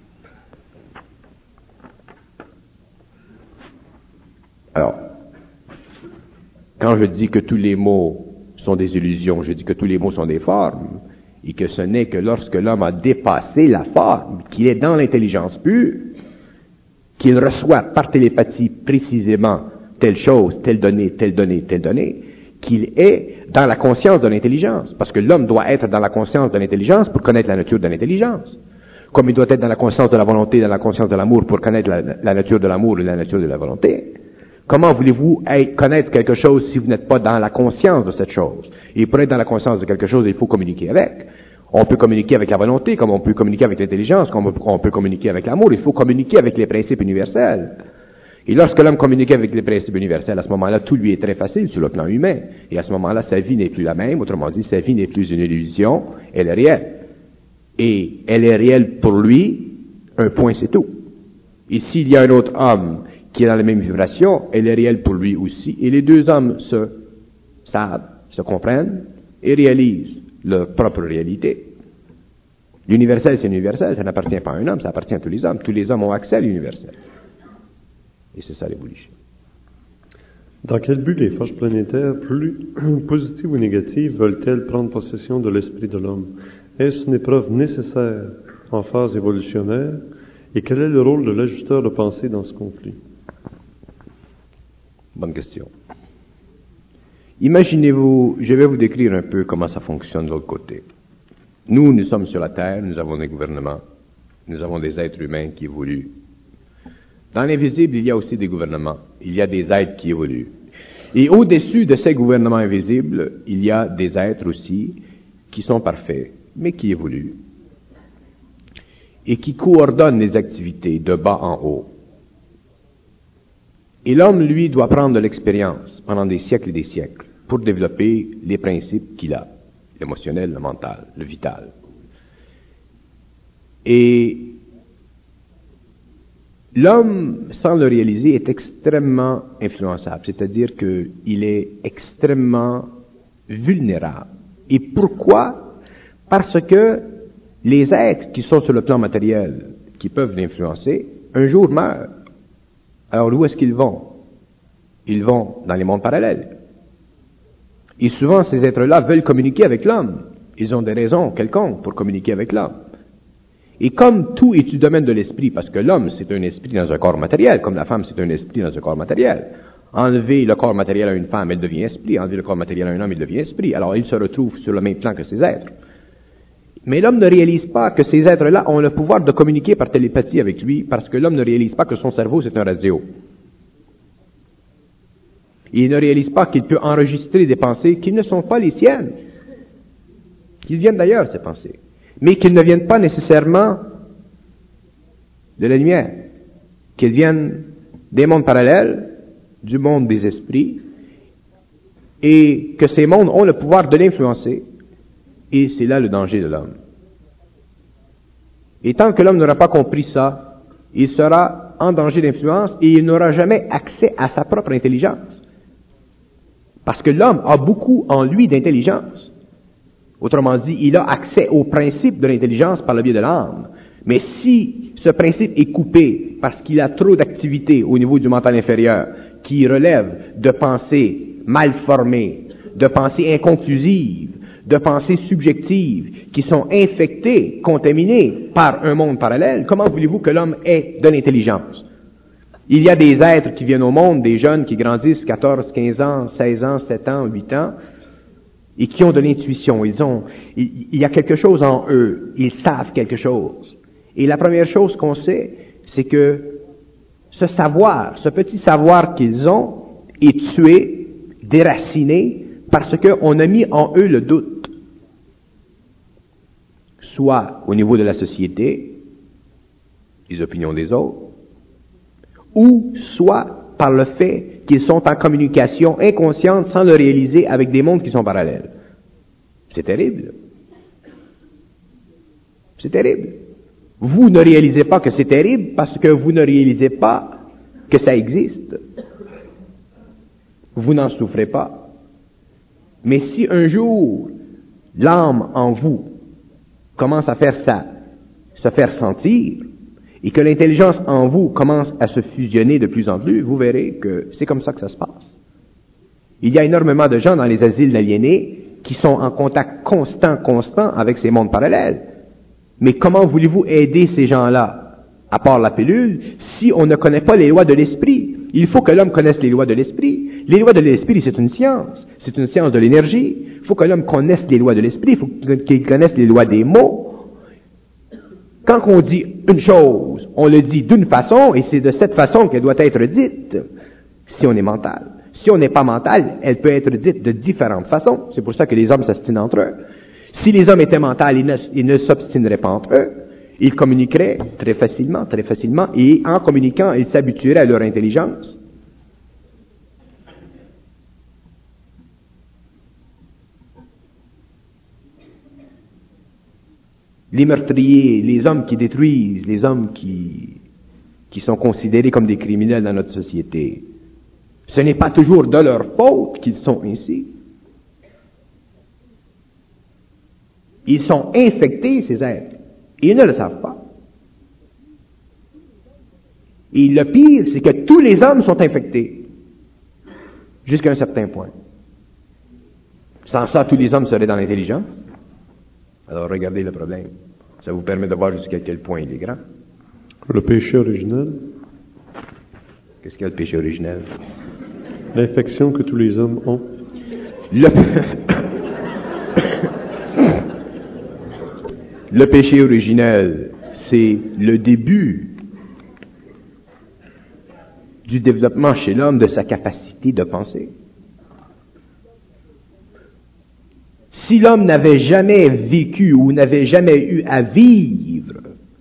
Alors, quand je dis que tous les mots sont des illusions, je dis que tous les mots sont des formes, et que ce n'est que lorsque l'homme a dépassé la forme, qu'il est dans l'intelligence pure, qu'il reçoit par télépathie précisément telle chose, telle donnée, telle donnée, telle donnée, qu'il est dans la conscience de l'intelligence. Parce que l'homme doit être dans la conscience de l'intelligence pour connaître la nature de l'intelligence. Comme il doit être dans la conscience de la volonté, dans la conscience de l'amour pour connaître la, la nature de l'amour et la nature de la volonté. Comment voulez-vous connaître quelque chose si vous n'êtes pas dans la conscience de cette chose? Et pour être dans la conscience de quelque chose, il faut communiquer avec. On peut communiquer avec la volonté, comme on peut communiquer avec l'intelligence, comme on peut communiquer avec l'amour. Il faut communiquer avec les principes universels. Et lorsque l'homme communique avec les principes universels, à ce moment-là, tout lui est très facile sur le plan humain. Et à ce moment-là, sa vie n'est plus la même. Autrement dit, sa vie n'est plus une illusion, elle est réelle. Et elle est réelle pour lui, un point, c'est tout. Et s'il y a un autre homme qui est dans la même vibration, elle est réelle pour lui aussi. Et les deux hommes se savent, se comprennent et réalisent leur propre réalité. L'universel, c'est l'universel, ça n'appartient pas à un homme, ça appartient à tous les hommes. Tous les hommes ont accès à l'universel. Et c'est ça l'évolution. Dans quel but les forces planétaires, plus positives ou négatives, veulent-elles prendre possession de l'esprit de l'homme? Est-ce une épreuve nécessaire en phase évolutionnaire? Et quel est le rôle de l'ajusteur de pensée dans ce conflit? Bonne question. Imaginez-vous, je vais vous décrire un peu comment ça fonctionne de l'autre côté. Nous, nous sommes sur la Terre, nous avons des gouvernements, nous avons des êtres humains qui évoluent. Dans l'invisible, il y a aussi des gouvernements, il y a des êtres qui évoluent. Et au-dessus de ces gouvernements invisibles, il y a des êtres aussi qui sont parfaits, mais qui évoluent. Et qui coordonnent les activités de bas en haut. Et l'homme, lui, doit prendre de l'expérience pendant des siècles et des siècles pour développer les principes qu'il a, l'émotionnel, le mental, le vital. Et l'homme, sans le réaliser, est extrêmement influençable, c'est-à-dire qu'il est extrêmement vulnérable. Et pourquoi? Parce que les êtres qui sont sur le plan matériel, qui peuvent l'influencer, un jour meurent. Alors où est-ce qu'ils vont? Ils vont dans les mondes parallèles. Et souvent, ces êtres-là veulent communiquer avec l'homme. Ils ont des raisons quelconques pour communiquer avec l'homme. Et comme tout est du domaine de l'esprit, parce que l'homme, c'est un esprit dans un corps matériel, comme la femme, c'est un esprit dans un corps matériel. Enlever le corps matériel à une femme, elle devient esprit. Enlever le corps matériel à un homme, il devient esprit. Alors, il se retrouve sur le même plan que ces êtres. Mais l'homme ne réalise pas que ces êtres-là ont le pouvoir de communiquer par télépathie avec lui, parce que l'homme ne réalise pas que son cerveau, c'est un radio. Il ne réalise pas qu'il peut enregistrer des pensées qui ne sont pas les siennes, qu'ils viennent d'ailleurs, ces pensées, mais qu'ils ne viennent pas nécessairement de la lumière, qu'ils viennent des mondes parallèles, du monde des esprits, et que ces mondes ont le pouvoir de l'influencer. Et c'est là le danger de l'homme. Et tant que l'homme n'aura pas compris ça, il sera en danger d'influence et il n'aura jamais accès à sa propre intelligence. Parce que l'homme a beaucoup en lui d'intelligence. Autrement dit, il a accès au principe de l'intelligence par le biais de l'âme. Mais si ce principe est coupé parce qu'il a trop d'activité au niveau du mental inférieur qui relève de pensées mal formées, de pensées inconclusives, de pensées subjectives qui sont infectées, contaminées par un monde parallèle, comment voulez-vous que l'homme ait de l'intelligence? Il y a des êtres qui viennent au monde, des jeunes qui grandissent quatorze, quinze ans, seize ans, sept ans, huit ans, et qui ont de l'intuition. Ils ont, il, il y a quelque chose en eux. Ils savent quelque chose. Et la première chose qu'on sait, c'est que ce savoir, ce petit savoir qu'ils ont, est tué, déraciné, parce qu'on a mis en eux le doute. Soit au niveau de la société, les opinions des autres, ou soit par le fait qu'ils sont en communication inconsciente sans le réaliser avec des mondes qui sont parallèles. C'est terrible. C'est terrible. Vous ne réalisez pas que c'est terrible parce que vous ne réalisez pas que ça existe. Vous n'en souffrez pas. Mais si un jour, l'âme en vous commence à faire ça, se faire sentir, et que l'intelligence en vous commence à se fusionner de plus en plus, vous verrez que c'est comme ça que ça se passe. Il y a énormément de gens dans les asiles d'aliénés qui sont en contact constant, constant avec ces mondes parallèles. Mais comment voulez-vous aider ces gens-là, à part la pilule, si on ne connaît pas les lois de l'esprit? Il faut que l'homme connaisse les lois de l'esprit. Les lois de l'esprit, c'est une science. C'est une science de l'énergie. Il faut que l'homme connaisse les lois de l'esprit. Il faut qu'il connaisse les lois des mots. Quand on dit une chose, on le dit d'une façon, et c'est de cette façon qu'elle doit être dite, si on est mental. Si on n'est pas mental, elle peut être dite de différentes façons. C'est pour ça que les hommes s'obstinent entre eux. Si les hommes étaient mentaux, ils ne, ils ne s'obstineraient pas entre eux. Ils communiqueraient très facilement, très facilement, et en communiquant, ils s'habitueraient à leur intelligence. Les meurtriers, les hommes qui détruisent, les hommes qui, qui sont considérés comme des criminels dans notre société, ce n'est pas toujours de leur faute qu'ils sont ainsi. Ils sont infectés, ces êtres, et ils ne le savent pas. Et le pire, c'est que tous les hommes sont infectés, jusqu'à un certain point. Sans ça, tous les hommes seraient dans l'intelligence. Alors, regardez le problème. Ça vous permet de voir jusqu'à quel point il est grand. Le péché originel. Qu'est-ce qu'il y a le péché originel? L'infection que tous les hommes ont. Le, le péché originel, c'est le début du développement chez l'homme de sa capacité de penser. Si l'homme n'avait jamais vécu ou n'avait jamais eu à vivre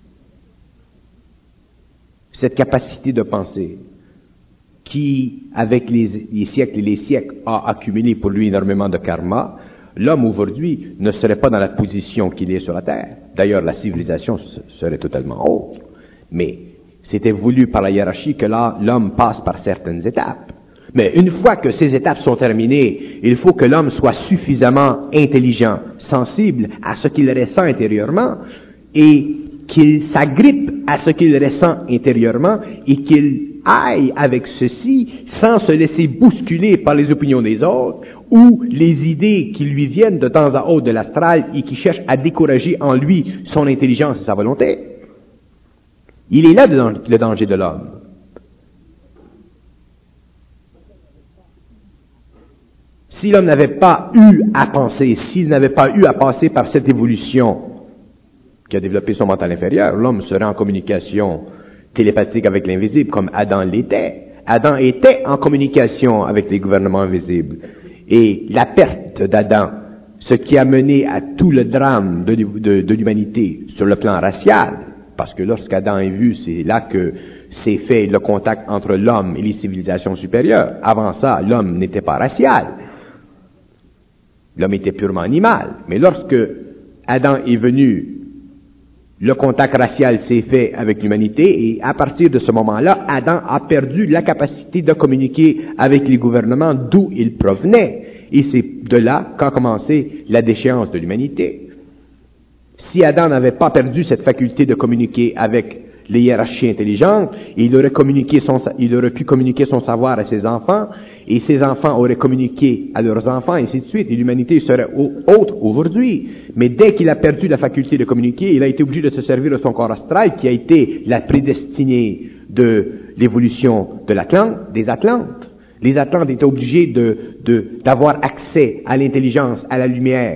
cette capacité de penser, qui, avec les, les siècles et les siècles, a accumulé pour lui énormément de karma, l'homme aujourd'hui ne serait pas dans la position qu'il est sur la Terre. D'ailleurs, la civilisation serait totalement autre. Mais c'était voulu par la hiérarchie que là, l'homme passe par certaines étapes. Mais une fois que ces étapes sont terminées, il faut que l'homme soit suffisamment intelligent, sensible à ce qu'il ressent intérieurement, et qu'il s'agrippe à ce qu'il ressent intérieurement, et qu'il aille avec ceci sans se laisser bousculer par les opinions des autres, ou les idées qui lui viennent de temps à autre de l'astral et qui cherchent à décourager en lui son intelligence et sa volonté. Il est là le danger de l'homme. Si l'homme n'avait pas eu à penser, s'il n'avait pas eu à passer par cette évolution qui a développé son mental inférieur, l'homme serait en communication télépathique avec l'invisible comme Adam l'était. Adam était en communication avec les gouvernements invisibles. Et la perte d'Adam, ce qui a mené à tout le drame de, de, de l'humanité sur le plan racial, parce que lorsqu'Adam est vu, c'est là que s'est fait le contact entre l'homme et les civilisations supérieures. Avant ça, l'homme n'était pas racial. L'homme était purement animal. Mais lorsque Adam est venu, le contact racial s'est fait avec l'humanité et à partir de ce moment-là, Adam a perdu la capacité de communiquer avec les gouvernements d'où il provenait. Et c'est de là qu'a commencé la déchéance de l'humanité. Si Adam n'avait pas perdu cette faculté de communiquer avec les hiérarchies intelligentes, il aurait communiqué son, il aurait pu communiquer son savoir à ses enfants, et ses enfants auraient communiqué à leurs enfants, et ainsi de suite, et l'humanité serait autre aujourd'hui. Mais dès qu'il a perdu la faculté de communiquer, il a été obligé de se servir de son corps astral, qui a été la prédestinée de l'évolution de l'Atlante, des Atlantes. Les Atlantes étaient obligés de, de, d'avoir accès à l'intelligence, à la lumière,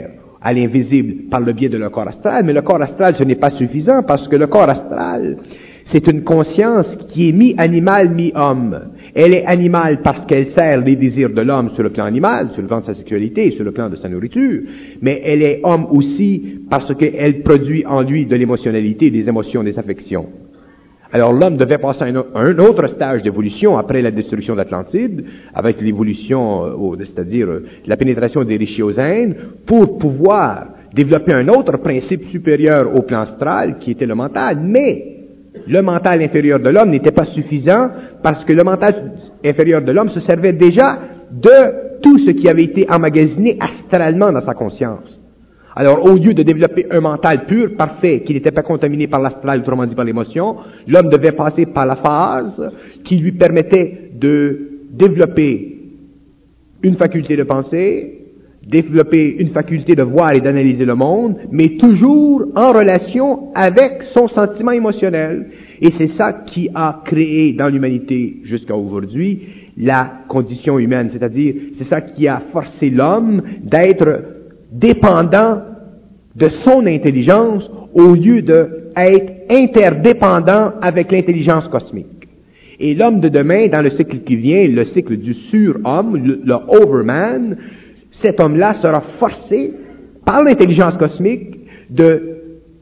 à l'invisible par le biais de leur corps astral, mais le corps astral, ce n'est pas suffisant parce que le corps astral, c'est une conscience qui est mi-animal, mi-homme. Elle est animale parce qu'elle sert les désirs de l'homme sur le plan animal, sur le plan de sa sexualité, sur le plan de sa nourriture, mais elle est homme aussi parce qu'elle produit en lui de l'émotionnalité, des émotions, des affections. Alors l'homme devait passer à un autre stage d'évolution après la destruction d'Atlantide, avec l'évolution, c'est-à-dire la pénétration des Richiosènes, pour pouvoir développer un autre principe supérieur au plan astral, qui était le mental. Mais le mental inférieur de l'homme n'était pas suffisant, parce que le mental inférieur de l'homme se servait déjà de tout ce qui avait été emmagasiné astralement dans sa conscience. Alors, au lieu de développer un mental pur, parfait, qui n'était pas contaminé par l'astral, autrement dit par l'émotion, l'homme devait passer par la phase qui lui permettait de développer une faculté de penser, développer une faculté de voir et d'analyser le monde, mais toujours en relation avec son sentiment émotionnel. Et c'est ça qui a créé dans l'humanité jusqu'à aujourd'hui la condition humaine, c'est-à-dire c'est ça qui a forcé l'homme d'être dépendant de son intelligence au lieu d'être interdépendant avec l'intelligence cosmique. Et l'homme de demain, dans le cycle qui vient, le cycle du surhomme, le, le overman, cet homme-là sera forcé par l'intelligence cosmique de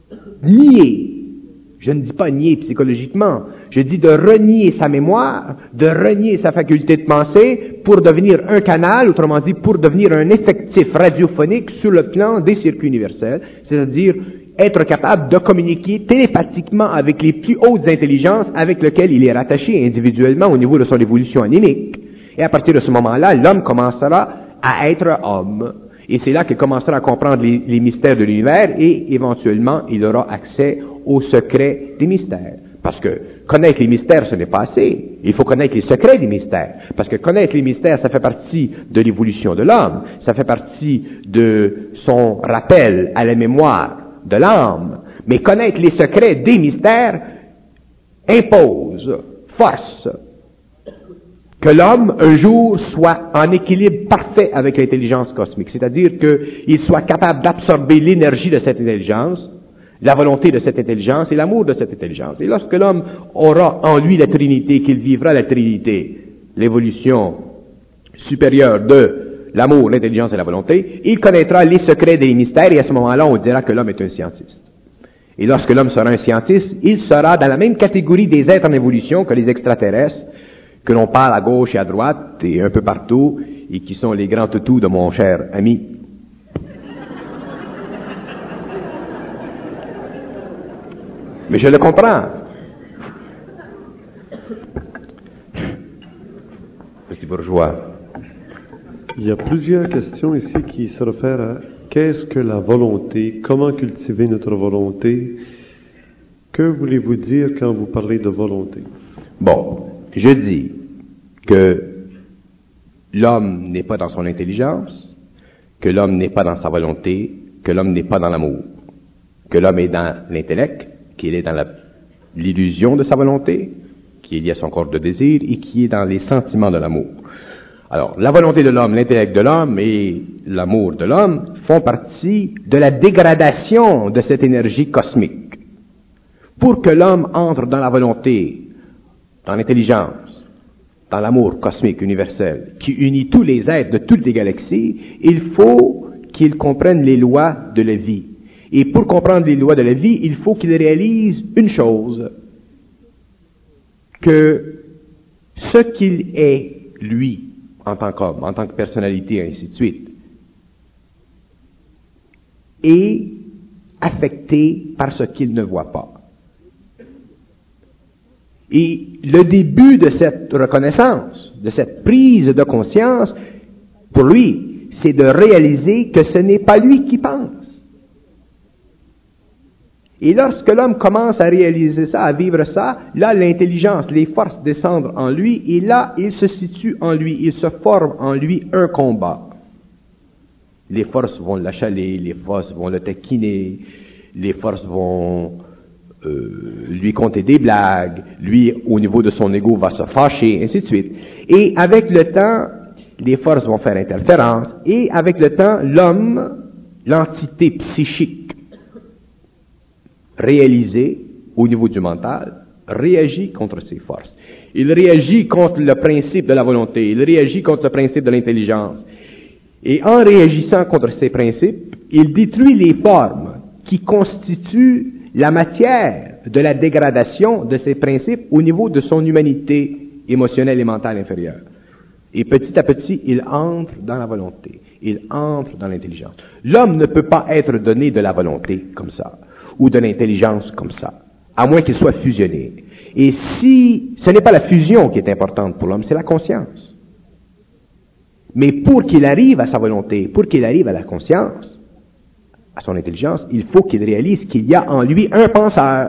nier, je ne dis pas nier psychologiquement, je dis de renier sa mémoire, de renier sa faculté de penser pour devenir un canal, autrement dit pour devenir un effectif radiophonique sur le plan des circuits universels, c'est-à-dire être capable de communiquer télépathiquement avec les plus hautes intelligences avec lesquelles il est rattaché individuellement au niveau de son évolution anémique. Et à partir de ce moment-là, l'homme commencera à être homme. Et c'est là qu'il commencera à comprendre les, les mystères de l'univers et éventuellement il aura accès aux secrets des mystères. Parce que connaître les mystères, ce n'est pas assez. Il faut connaître les secrets des mystères. Parce que connaître les mystères, ça fait partie de l'évolution de l'homme. Ça fait partie de son rappel à la mémoire de l'âme. Mais connaître les secrets des mystères impose, force, que l'homme, un jour, soit en équilibre parfait avec l'intelligence cosmique. C'est-à-dire qu'il soit capable d'absorber l'énergie de cette intelligence, la volonté de cette intelligence et l'amour de cette intelligence. Et lorsque l'homme aura en lui la Trinité, qu'il vivra la Trinité, l'évolution supérieure de l'amour, l'intelligence et la volonté, il connaîtra les secrets des mystères et à ce moment-là, on dira que l'homme est un scientiste. Et lorsque l'homme sera un scientiste, il sera dans la même catégorie des êtres en évolution que les extraterrestres, que l'on parle à gauche et à droite et un peu partout, et qui sont les grands toutous de mon cher ami. Mais je le comprends. Petit bourgeois. Il y a plusieurs questions ici qui se réfèrent à qu'est-ce que la volonté, comment cultiver notre volonté, que voulez-vous dire quand vous parlez de volonté? Bon, je dis que l'homme n'est pas dans son intelligence, que l'homme n'est pas dans sa volonté, que l'homme n'est pas dans l'amour, que l'homme est dans l'intellect, qu'il est dans la, l'illusion de sa volonté, qui est lié à son corps de désir et qui est dans les sentiments de l'amour. Alors, la volonté de l'homme, l'intellect de l'homme et l'amour de l'homme font partie de la dégradation de cette énergie cosmique. Pour que l'homme entre dans la volonté, dans l'intelligence, dans l'amour cosmique universel, qui unit tous les êtres de toutes les galaxies, il faut qu'il comprenne les lois de la vie. Et pour comprendre les lois de la vie, il faut qu'il réalise une chose, que ce qu'il est, lui, en tant qu'homme, en tant que personnalité, et ainsi de suite, est affecté par ce qu'il ne voit pas. Et le début de cette reconnaissance, de cette prise de conscience, pour lui, c'est de réaliser que ce n'est pas lui qui pense. Et lorsque l'homme commence à réaliser ça, à vivre ça, là, l'intelligence, les forces descendent en lui, et là, il se situe en lui, il se forme en lui un combat. Les forces vont l'achaler, les forces vont le taquiner, les forces vont euh, lui conter des blagues, lui, au niveau de son ego, va se fâcher, ainsi de suite. Et avec le temps, les forces vont faire interférence, et avec le temps, l'homme l'entité psychique réalisée au niveau du mental réagit contre ces forces. Il réagit contre le principe de la volonté, il réagit contre le principe de l'intelligence. Et en réagissant contre ces principes, il détruit les formes qui constituent la matière de la dégradation de ces principes au niveau de son humanité émotionnelle et mentale inférieure. Et petit à petit, il entre dans la volonté, il entre dans l'intelligence. L'homme ne peut pas être donné de la volonté comme ça, ou de l'intelligence comme ça, à moins qu'il soit fusionné. Et si ce n'est pas la fusion qui est importante pour l'homme, c'est la conscience. Mais pour qu'il arrive à sa volonté, pour qu'il arrive à la conscience, à son intelligence, il faut qu'il réalise qu'il y a en lui un penseur.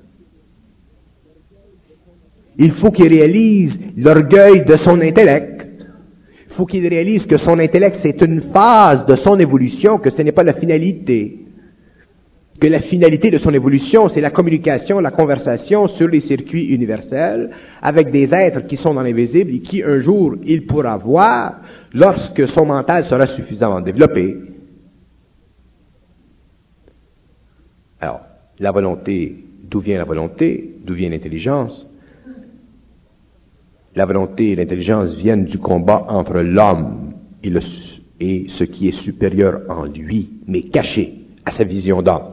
Il faut qu'il réalise l'orgueil de son intellect. Il faut qu'il réalise que son intellect, c'est une phase de son évolution, que ce n'est pas la finalité. Que la finalité de son évolution, c'est la communication, la conversation sur les circuits universels avec des êtres qui sont dans l'invisible et qui, un jour, il pourra voir lorsque son mental sera suffisamment développé. Alors, la volonté, d'où vient la volonté? D'où vient l'intelligence? La volonté et l'intelligence viennent du combat entre l'homme et, le, et ce qui est supérieur en lui, mais caché à sa vision d'homme.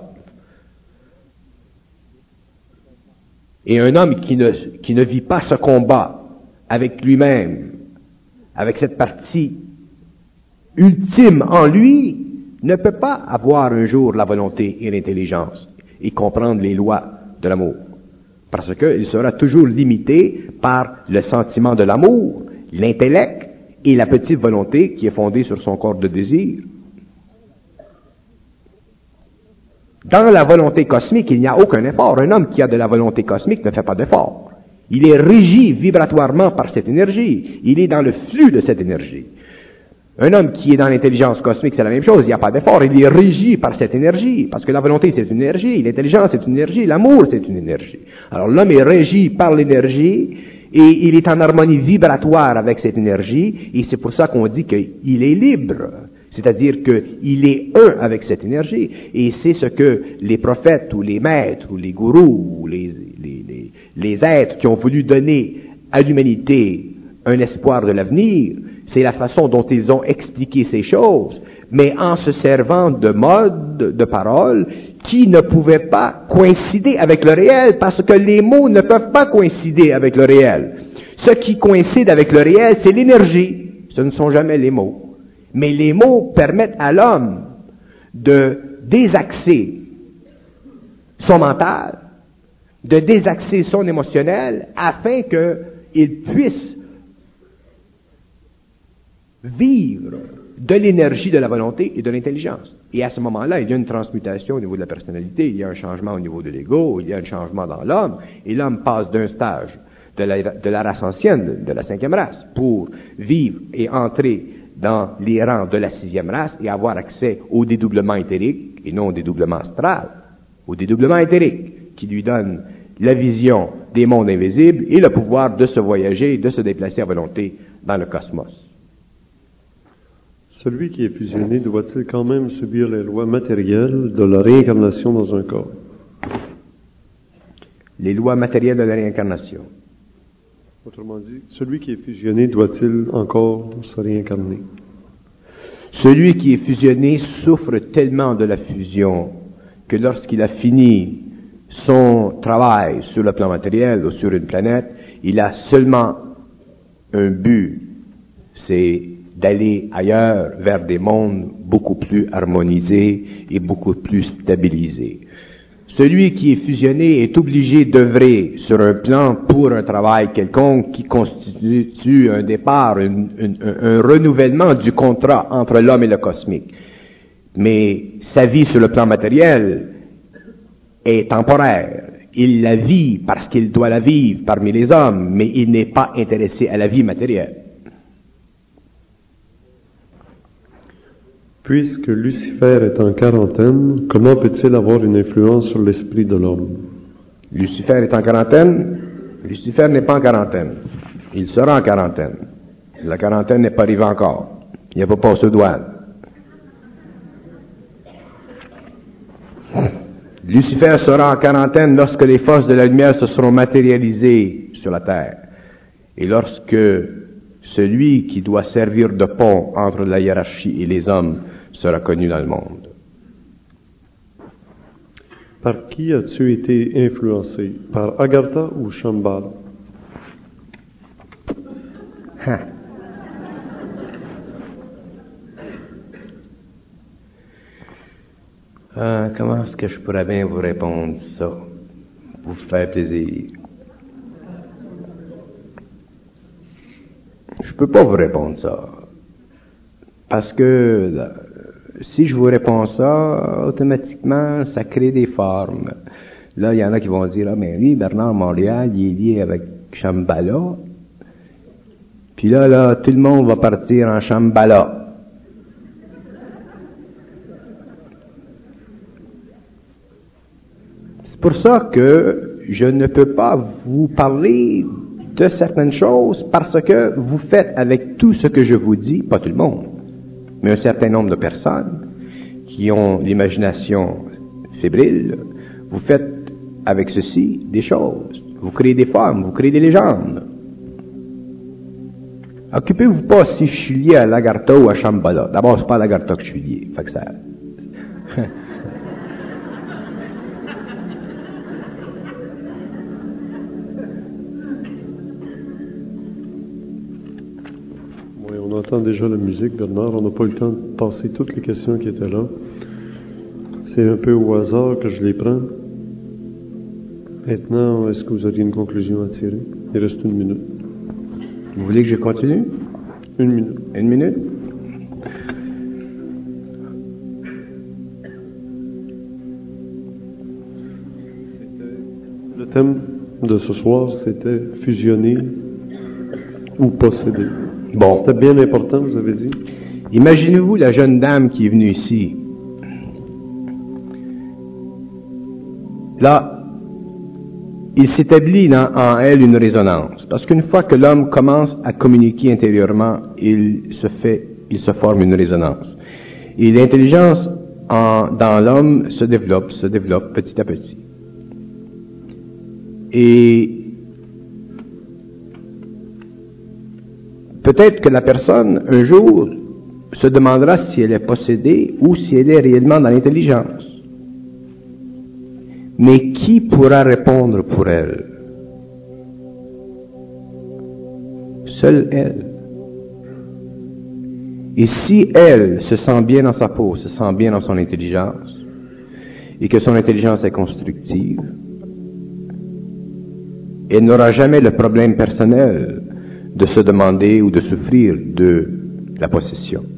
Et un homme qui ne, qui ne vit pas ce combat avec lui-même, avec cette partie ultime en lui, ne peut pas avoir un jour la volonté et l'intelligence et comprendre les lois de l'amour. Parce qu'il sera toujours limité par le sentiment de l'amour, l'intellect et la petite volonté qui est fondée sur son corps de désir. Dans la volonté cosmique, il n'y a aucun effort. Un homme qui a de la volonté cosmique ne fait pas d'effort. Il est régi vibratoirement par cette énergie. Il est dans le flux de cette énergie. Un homme qui est dans l'intelligence cosmique, c'est la même chose. Il n'y a pas d'effort. Il est régi par cette énergie. Parce que la volonté, c'est une énergie. L'intelligence, c'est une énergie. L'amour, c'est une énergie. Alors l'homme est régi par l'énergie et il est en harmonie vibratoire avec cette énergie. Et c'est pour ça qu'on dit qu'il est libre. C'est-à-dire qu'il est un avec cette énergie, et c'est ce que les prophètes, ou les maîtres, ou les gourous, ou les, les, les, les êtres qui ont voulu donner à l'humanité un espoir de l'avenir, c'est la façon dont ils ont expliqué ces choses, mais en se servant de modes, de paroles, qui ne pouvaient pas coïncider avec le réel, parce que les mots ne peuvent pas coïncider avec le réel. Ce qui coïncide avec le réel, c'est l'énergie, ce ne sont jamais les mots. Mais les mots permettent à l'homme de désaxer son mental, de désaxer son émotionnel, afin qu'il puisse vivre de l'énergie de la volonté et de l'intelligence. Et à ce moment-là, il y a une transmutation au niveau de la personnalité, il y a un changement au niveau de l'ego, il y a un changement dans l'homme, et l'homme passe d'un stage de la, de la race ancienne, de la cinquième race, pour vivre et entrer dans les rangs de la sixième race et avoir accès au dédoublement éthérique et non au dédoublement astral, au dédoublement éthérique qui lui donne la vision des mondes invisibles et le pouvoir de se voyager et de se déplacer à volonté dans le cosmos. Celui qui est fusionné doit-il quand même subir les lois matérielles de la réincarnation dans un corps? Les lois matérielles de la réincarnation. Autrement dit, celui qui est fusionné doit-il encore se réincarner? Celui qui est fusionné souffre tellement de la fusion que lorsqu'il a fini son travail sur le plan matériel ou sur une planète, il a seulement un but, c'est d'aller ailleurs vers des mondes beaucoup plus harmonisés et beaucoup plus stabilisés. Celui qui est fusionné est obligé d'œuvrer sur un plan pour un travail quelconque qui constitue un départ, un, un, un renouvellement du contrat entre l'homme et le cosmique. Mais sa vie sur le plan matériel est temporaire. Il la vit parce qu'il doit la vivre parmi les hommes, mais il n'est pas intéressé à la vie matérielle. Puisque Lucifer est en quarantaine, comment peut-il avoir une influence sur l'esprit de l'homme? Lucifer est en quarantaine? Lucifer n'est pas en quarantaine. Il sera en quarantaine. La quarantaine n'est pas arrivée encore. Il n'y a pas passé aux douanes. Lucifer sera en quarantaine lorsque les forces de la lumière se seront matérialisées sur la terre. Et lorsque celui qui doit servir de pont entre la hiérarchie et les hommes sera connu dans le monde. Par qui as-tu été influencé? Par Agartha ou Shambhala? Hein. Ah, comment est-ce que je pourrais bien vous répondre ça, pour vous faire plaisir? Je peux pas vous répondre ça, parce que là, si je vous réponds ça, automatiquement, ça crée des formes. Là, il y en a qui vont dire, ah, mais lui, Bernard Montréal, il est lié avec Shambhala. Puis là, là, tout le monde va partir en Shambhala. C'est pour ça que je ne peux pas vous parler de certaines choses parce que vous faites avec tout ce que je vous dis, pas tout le monde, mais un certain nombre de personnes qui ont l'imagination fébrile, vous faites avec ceci des choses. Vous créez des formes, vous créez des légendes. Occupez-vous pas si je suis lié à l'Agartha ou à Shambhala. D'abord, c'est pas à l'Agartha que je suis lié. Fait que ça... Oui, on entend déjà la musique, Bernard. On n'a pas eu le temps de passer toutes les questions qui étaient là. C'est un peu au hasard que je les prends. Maintenant, est-ce que vous auriez une conclusion à tirer? Il reste une minute. Vous voulez que je continue? Une minute. Une minute? Le thème de ce soir, c'était fusionner ou posséder. Bon. C'était bien important, vous avez dit. Imaginez-vous la jeune dame qui est venue ici. Là, il s'établit dans, en elle une résonance. Parce qu'une fois que l'homme commence à communiquer intérieurement, il se fait, il se forme une résonance. Et l'intelligence en, dans l'homme se développe, se développe petit à petit. Et peut-être que la personne, un jour, se demandera si elle est possédée ou si elle est réellement dans l'intelligence. Mais qui pourra répondre pour elle? Seule elle. Et si elle se sent bien dans sa peau, se sent bien dans son intelligence, et que son intelligence est constructive, elle n'aura jamais le problème personnel de se demander ou de souffrir de la possession.